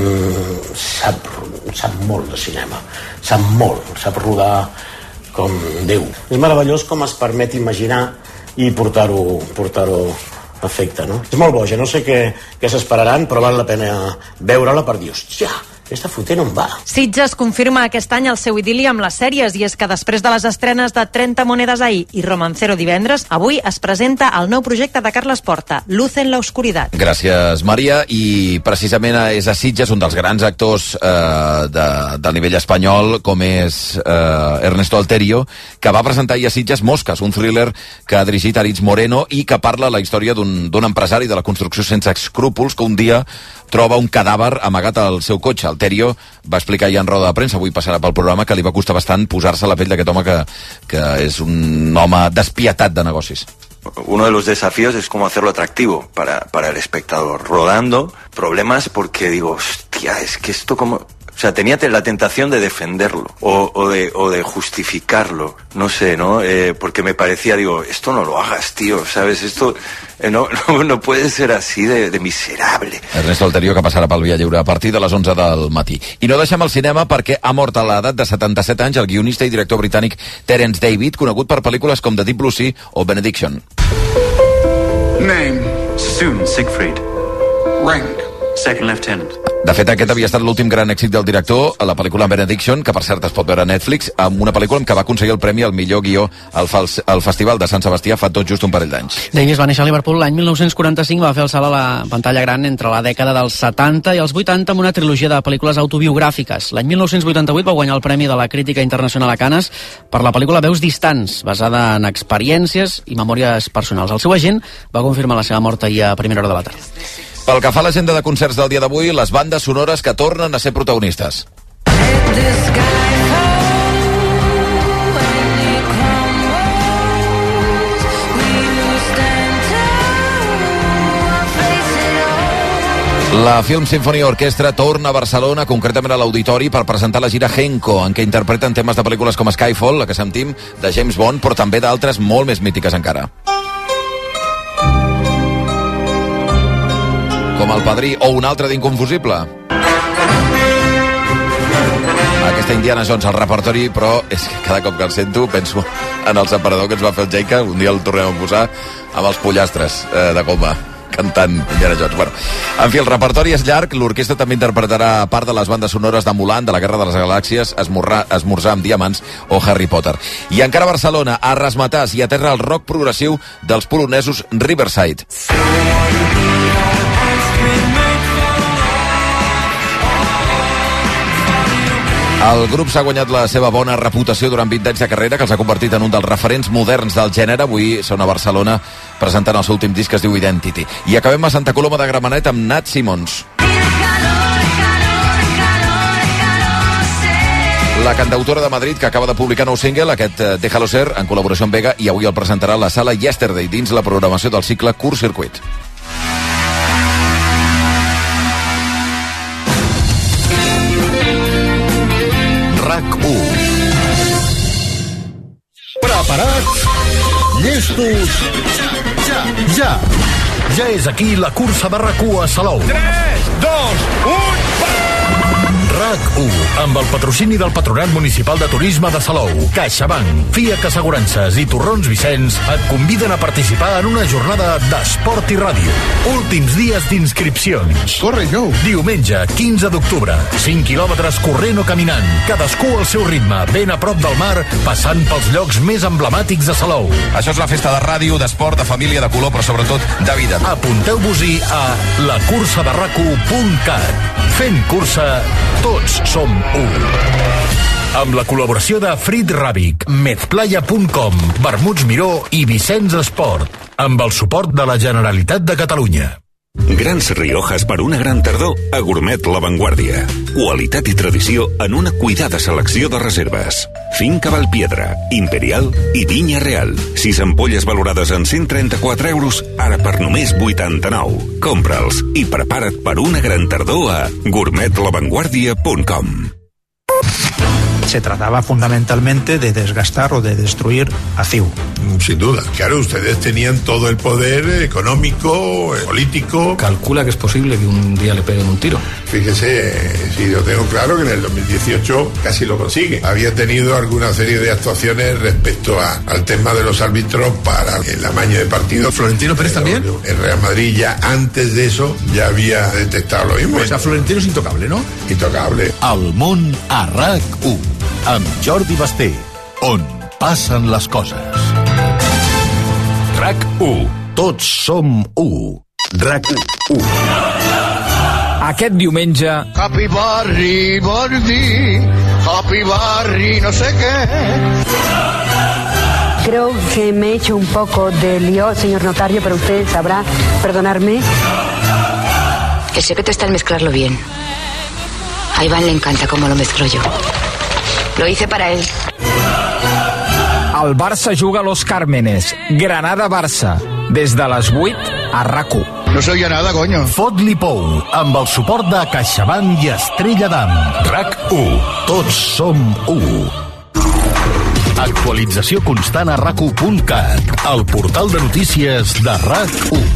Speaker 32: sap molt de cinema, sap rodar com Déu. És meravellós com es permet imaginar i portar-ho a efecte, no? És molt boja, no sé què s'esperaran, però val la pena veure-la per dir, hòstia, aquesta fotent on va?
Speaker 31: Sitges confirma aquest any el seu idili amb les sèries, i és que després de les estrenes de 30 monedes ahir i Romancero divendres, avui es presenta el nou projecte de Carles Porta, Luz en la oscuridad.
Speaker 1: Gràcies, Maria, i precisament és a Sitges un dels grans actors del nivell espanyol, com és Ernesto Alterio, que va presentar ahir a Sitges Mosques, un thriller que ha dirigit Aritz Moreno i que parla la història d'un empresari de la construcció sense escrúpols que un dia troba un cadàver amagat al seu cotxe. Alterio va explicar ja en roda de premsa, avui passarà pel programa, que li va costar bastant posar-se a la pell d'aquest home que és un home despietat de negocis.
Speaker 33: Uno de los desafíos es cómo hacerlo atractivo para el espectador, rodando problemas porque digo, hostia, es que esto como... O sea, tenía la tentación de defenderlo o de justificarlo, no sé, ¿no? Porque me parecía, digo, esto no lo hagas, tío, ¿sabes? Esto no puede ser así de miserable.
Speaker 1: Ernesto Alterio, que passarà pel Via Lliure a partir de les 11 del matí. I no deixem el cinema perquè ha mort a l'edat de 77 anys el guionista i director britànic Terence David, conegut per pel·lícules com The Deep Blue Sea o Benediction.
Speaker 34: Name, Sassoon Siegfried. Rank, Second Lieutenant.
Speaker 1: De fet, aquest havia estat l'últim gran èxit del director a la pel·lícula Benediction, que per cert es pot veure a Netflix, amb una pel·lícula en què va aconseguir el premi al millor guió al Festival de Sant Sebastià fa tot just un parell d'anys.
Speaker 25: Davies va néixer a Liverpool l'any 1945, va fer el salt a la pantalla gran entre la dècada dels 70 i els 80 amb una trilogia de pel·lícules autobiogràfiques. L'any 1988 va guanyar el Premi de la Crítica Internacional a Canes per la pel·lícula Veus distants, basada en experiències i memòries personals. El seu agent va confirmar la seva mort ahir a primera hora de la tarda.
Speaker 1: Pel que fa a l'agenda de concerts del dia d'avui, les bandes sonores que tornen a ser protagonistes. La Film Symphony Orchestra torna a Barcelona, concretament a l'Auditori, per presentar la gira Henko, en què interpreten temes de pel·lícules com Skyfall, la que sentim, de James Bond, però també d'altres molt més mítiques encara. Com El Padrí o un altre d'Inconfusible. Aquesta Indiana Jones al repertori, però és que cada cop que el sento penso en el separador que ens va fer el Jaica, un dia el tornem a posar amb els pollastres de goma cantant Indiana Jones. Bueno, en fi, el repertori és llarg, l'orquestra també interpretarà part de les bandes sonores de Mulan, de la Guerra de les Galàxies, Esmorzar amb diamants o Harry Potter. I encara a Barcelona, a Ramatàs i a terra el rock progressiu dels polonesos Riverside. El grup s'ha guanyat la seva bona reputació durant 20 anys de carrera, que els ha convertit en un dels referents moderns del gènere. Avui són a Barcelona presentant el seu últim disc que es diu Identity. I acabem a Santa Coloma de Gramenet amb Nat Simons. La cantautora de Madrid, que acaba de publicar nou single, aquest Déjalo Ser, en col·laboració amb Vega, i avui el presentarà a la sala Yesterday, dins la programació del cicle Curt Circuit.
Speaker 27: RAC1. Preparats? Llestos? Ja és aquí la cursa de RAC1 a Salou. 3, 2, 1, RAC1, amb el patrocini del Patronat Municipal de Turisme de Salou, CaixaBank, FIAC Assegurances i Torrons Vicenç et conviden a participar en una jornada d'esport i ràdio. Últims dies d'inscripcions. Corre, jo! Diumenge, 15 d'octubre. 5 quilòmetres corrent o caminant. Cadascú al seu ritme, ben a prop del mar, passant pels llocs més emblemàtics de Salou.
Speaker 1: Això és la festa de ràdio, d'esport, de família, de color, però sobretot de vida.
Speaker 27: Apunteu-vos-hi a lacursaderacu.cat. Fent cursa, tots som u. Amb la col·laboració de Frit Ràbic, Medplaya.com, Vermuts Miró i Vicenç Esport. Amb el suport de la Generalitat de Catalunya.
Speaker 12: Grans Riojas per una gran tardor a Gourmet La Vanguardia. Qualitat i tradició en una cuidada selecció de reserves. Finca Valpiedra, Imperial i Vinya Real. 6 ampolles valorades en 134 euros, ara per només 89. Compra'ls i prepara't per una gran tardor a gourmetlavanguardia.com.
Speaker 2: Se trataba fundamentalmente de desgastar o de destruir a CiU.
Speaker 3: Sin duda. Claro, ustedes tenían todo el poder económico, político.
Speaker 2: ¿Calcula que es posible que un día le peguen un tiro?
Speaker 3: Fíjese, sí, yo tengo claro que en el 2018 casi lo consigue. Había tenido alguna serie de actuaciones respecto al tema de los árbitros para el amaño de partido.
Speaker 2: ¿Florentino Pérez también?
Speaker 3: El Real Madrid ya antes de eso ya había detectado lo mismo.
Speaker 2: O sea, Florentino es intocable, ¿no?
Speaker 3: Intocable.
Speaker 27: El món a RAC1, amb Jordi Basté, on passen les coses. RAC1, tots som u. RAC1.
Speaker 4: Aquest diumenge...
Speaker 5: Happy Barry, Happy Barry, no sé qué.
Speaker 6: Creo que me he hecho un poco de lío, señor notario, pero usted sabrá perdonarme.
Speaker 7: El secreto está en mezclarlo bien. A Iván le encanta cómo lo mezclo yo. Lo hice para él.
Speaker 4: El Barça juga a Los Cármenes. Granada-Barça. Des de les 8 a RAC1.
Speaker 5: No se oye nada, coño.
Speaker 27: Fot-li pou, amb el suport de CaixaBank i Estrella d'Am. RAC1. Tots som u. Actualització constant a RAC1.cat, el portal de notícies de RAC1.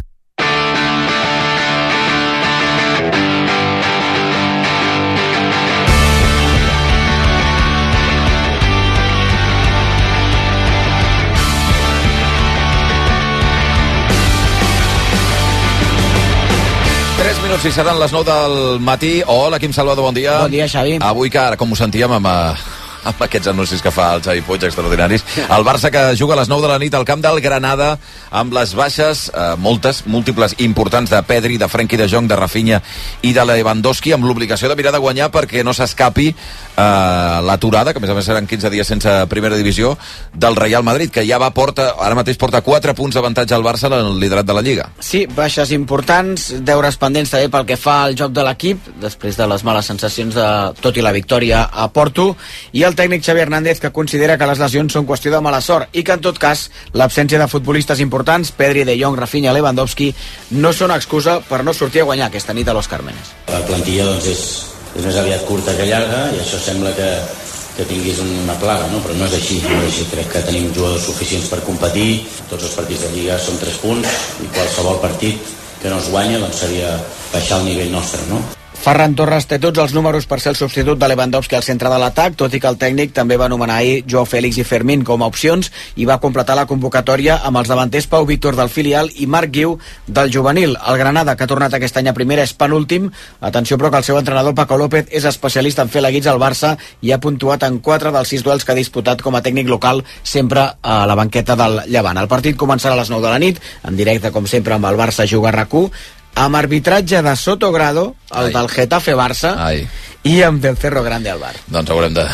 Speaker 1: Si seran les 9 del matí. Hola, Quim Salvador, bon dia.
Speaker 25: Bon dia, Xavi.
Speaker 1: Avui, que ara, com ho sentíem amb aquests anuncis que fa el Xavi Puig, extraordinaris, el Barça que juga a les 9 de la nit al camp del Granada, amb les baixes, múltiples, importants, de Pedri, de Frenkie de Jong, de Rafinha i de Lewandowski, amb l'obligació de mirar de guanyar perquè no s'escapi l'aturada, que a més seran 15 dies sense primera divisió, del Real Madrid, que ja ara mateix porta 4 punts d'avantatge al Barça en el liderat de la Lliga.
Speaker 25: Sí, baixes importants, deures pendents també pel que fa al joc de l'equip, després de les males sensacions tot i la victòria a Porto, i
Speaker 8: el tècnic Xavi Hernández, que considera que les lesions són qüestió de mala sort i que en tot cas l'absència de futbolistes importants, Pedri, De Jong, Rafinha, Lewandowski, no són excusa per no sortir a guanyar aquesta nit a Los Cármenes.
Speaker 9: La plantilla doncs, és més aviat curta que llarga i això sembla que tinguis una plaga, no? Però no és així, crec que tenim jugadors suficients per competir, tots els partits de Lliga són 3 punts i qualsevol partit que no es guanya doncs seria baixar el nivell nostre, no?
Speaker 8: Ferran Torres té tots els números per ser el substitut de Lewandowski al centre de l'atac, tot i que el tècnic també va anomenar ahir Joao Félix i Fermín com a opcions i va completar la convocatòria amb els davanters Pau Víctor del filial i Marc Guiu del juvenil. El Granada, que ha tornat aquest any a primera, és penúltim. Atenció, però, que el seu entrenador Paco López és especialista en fer la guitza al Barça i ha puntuat en 4 dels 6 duels que ha disputat com a tècnic local, sempre a la banqueta del Llevant. El partit començarà a les 9 de la nit, en directe, com sempre, amb el Barça Juga RAC1, amb arbitratge de Sotogrado, el del Getafe Barça, i amb del Cerro Grande al bar.
Speaker 1: Doncs haurem de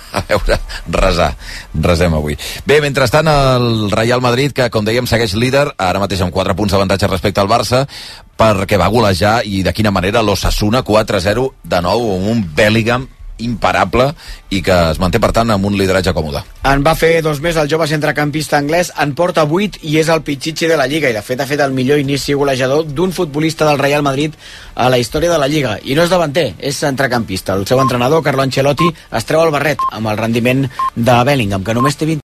Speaker 1: resem avui. Bé, mentrestant el Real Madrid, que com dèiem segueix líder, ara mateix amb 4 punts d'avantatge respecte al Barça, perquè va golejar, i de quina manera, l'Osasuna 4-0 de nou, amb un Bellingham imparable i que es manté, per tant, amb un lideratge còmode.
Speaker 8: En va fer 2 més el jove centrecampista anglès, en porta 8 i és el pitxitxi de la Lliga, i de fet ha fet el millor inici golejador d'un futbolista del Real Madrid a la història de la Lliga, i no és davanter, és centrecampista. El seu entrenador, Carlo Ancelotti, es treu el barret amb el rendiment de Bellingham, que només té 20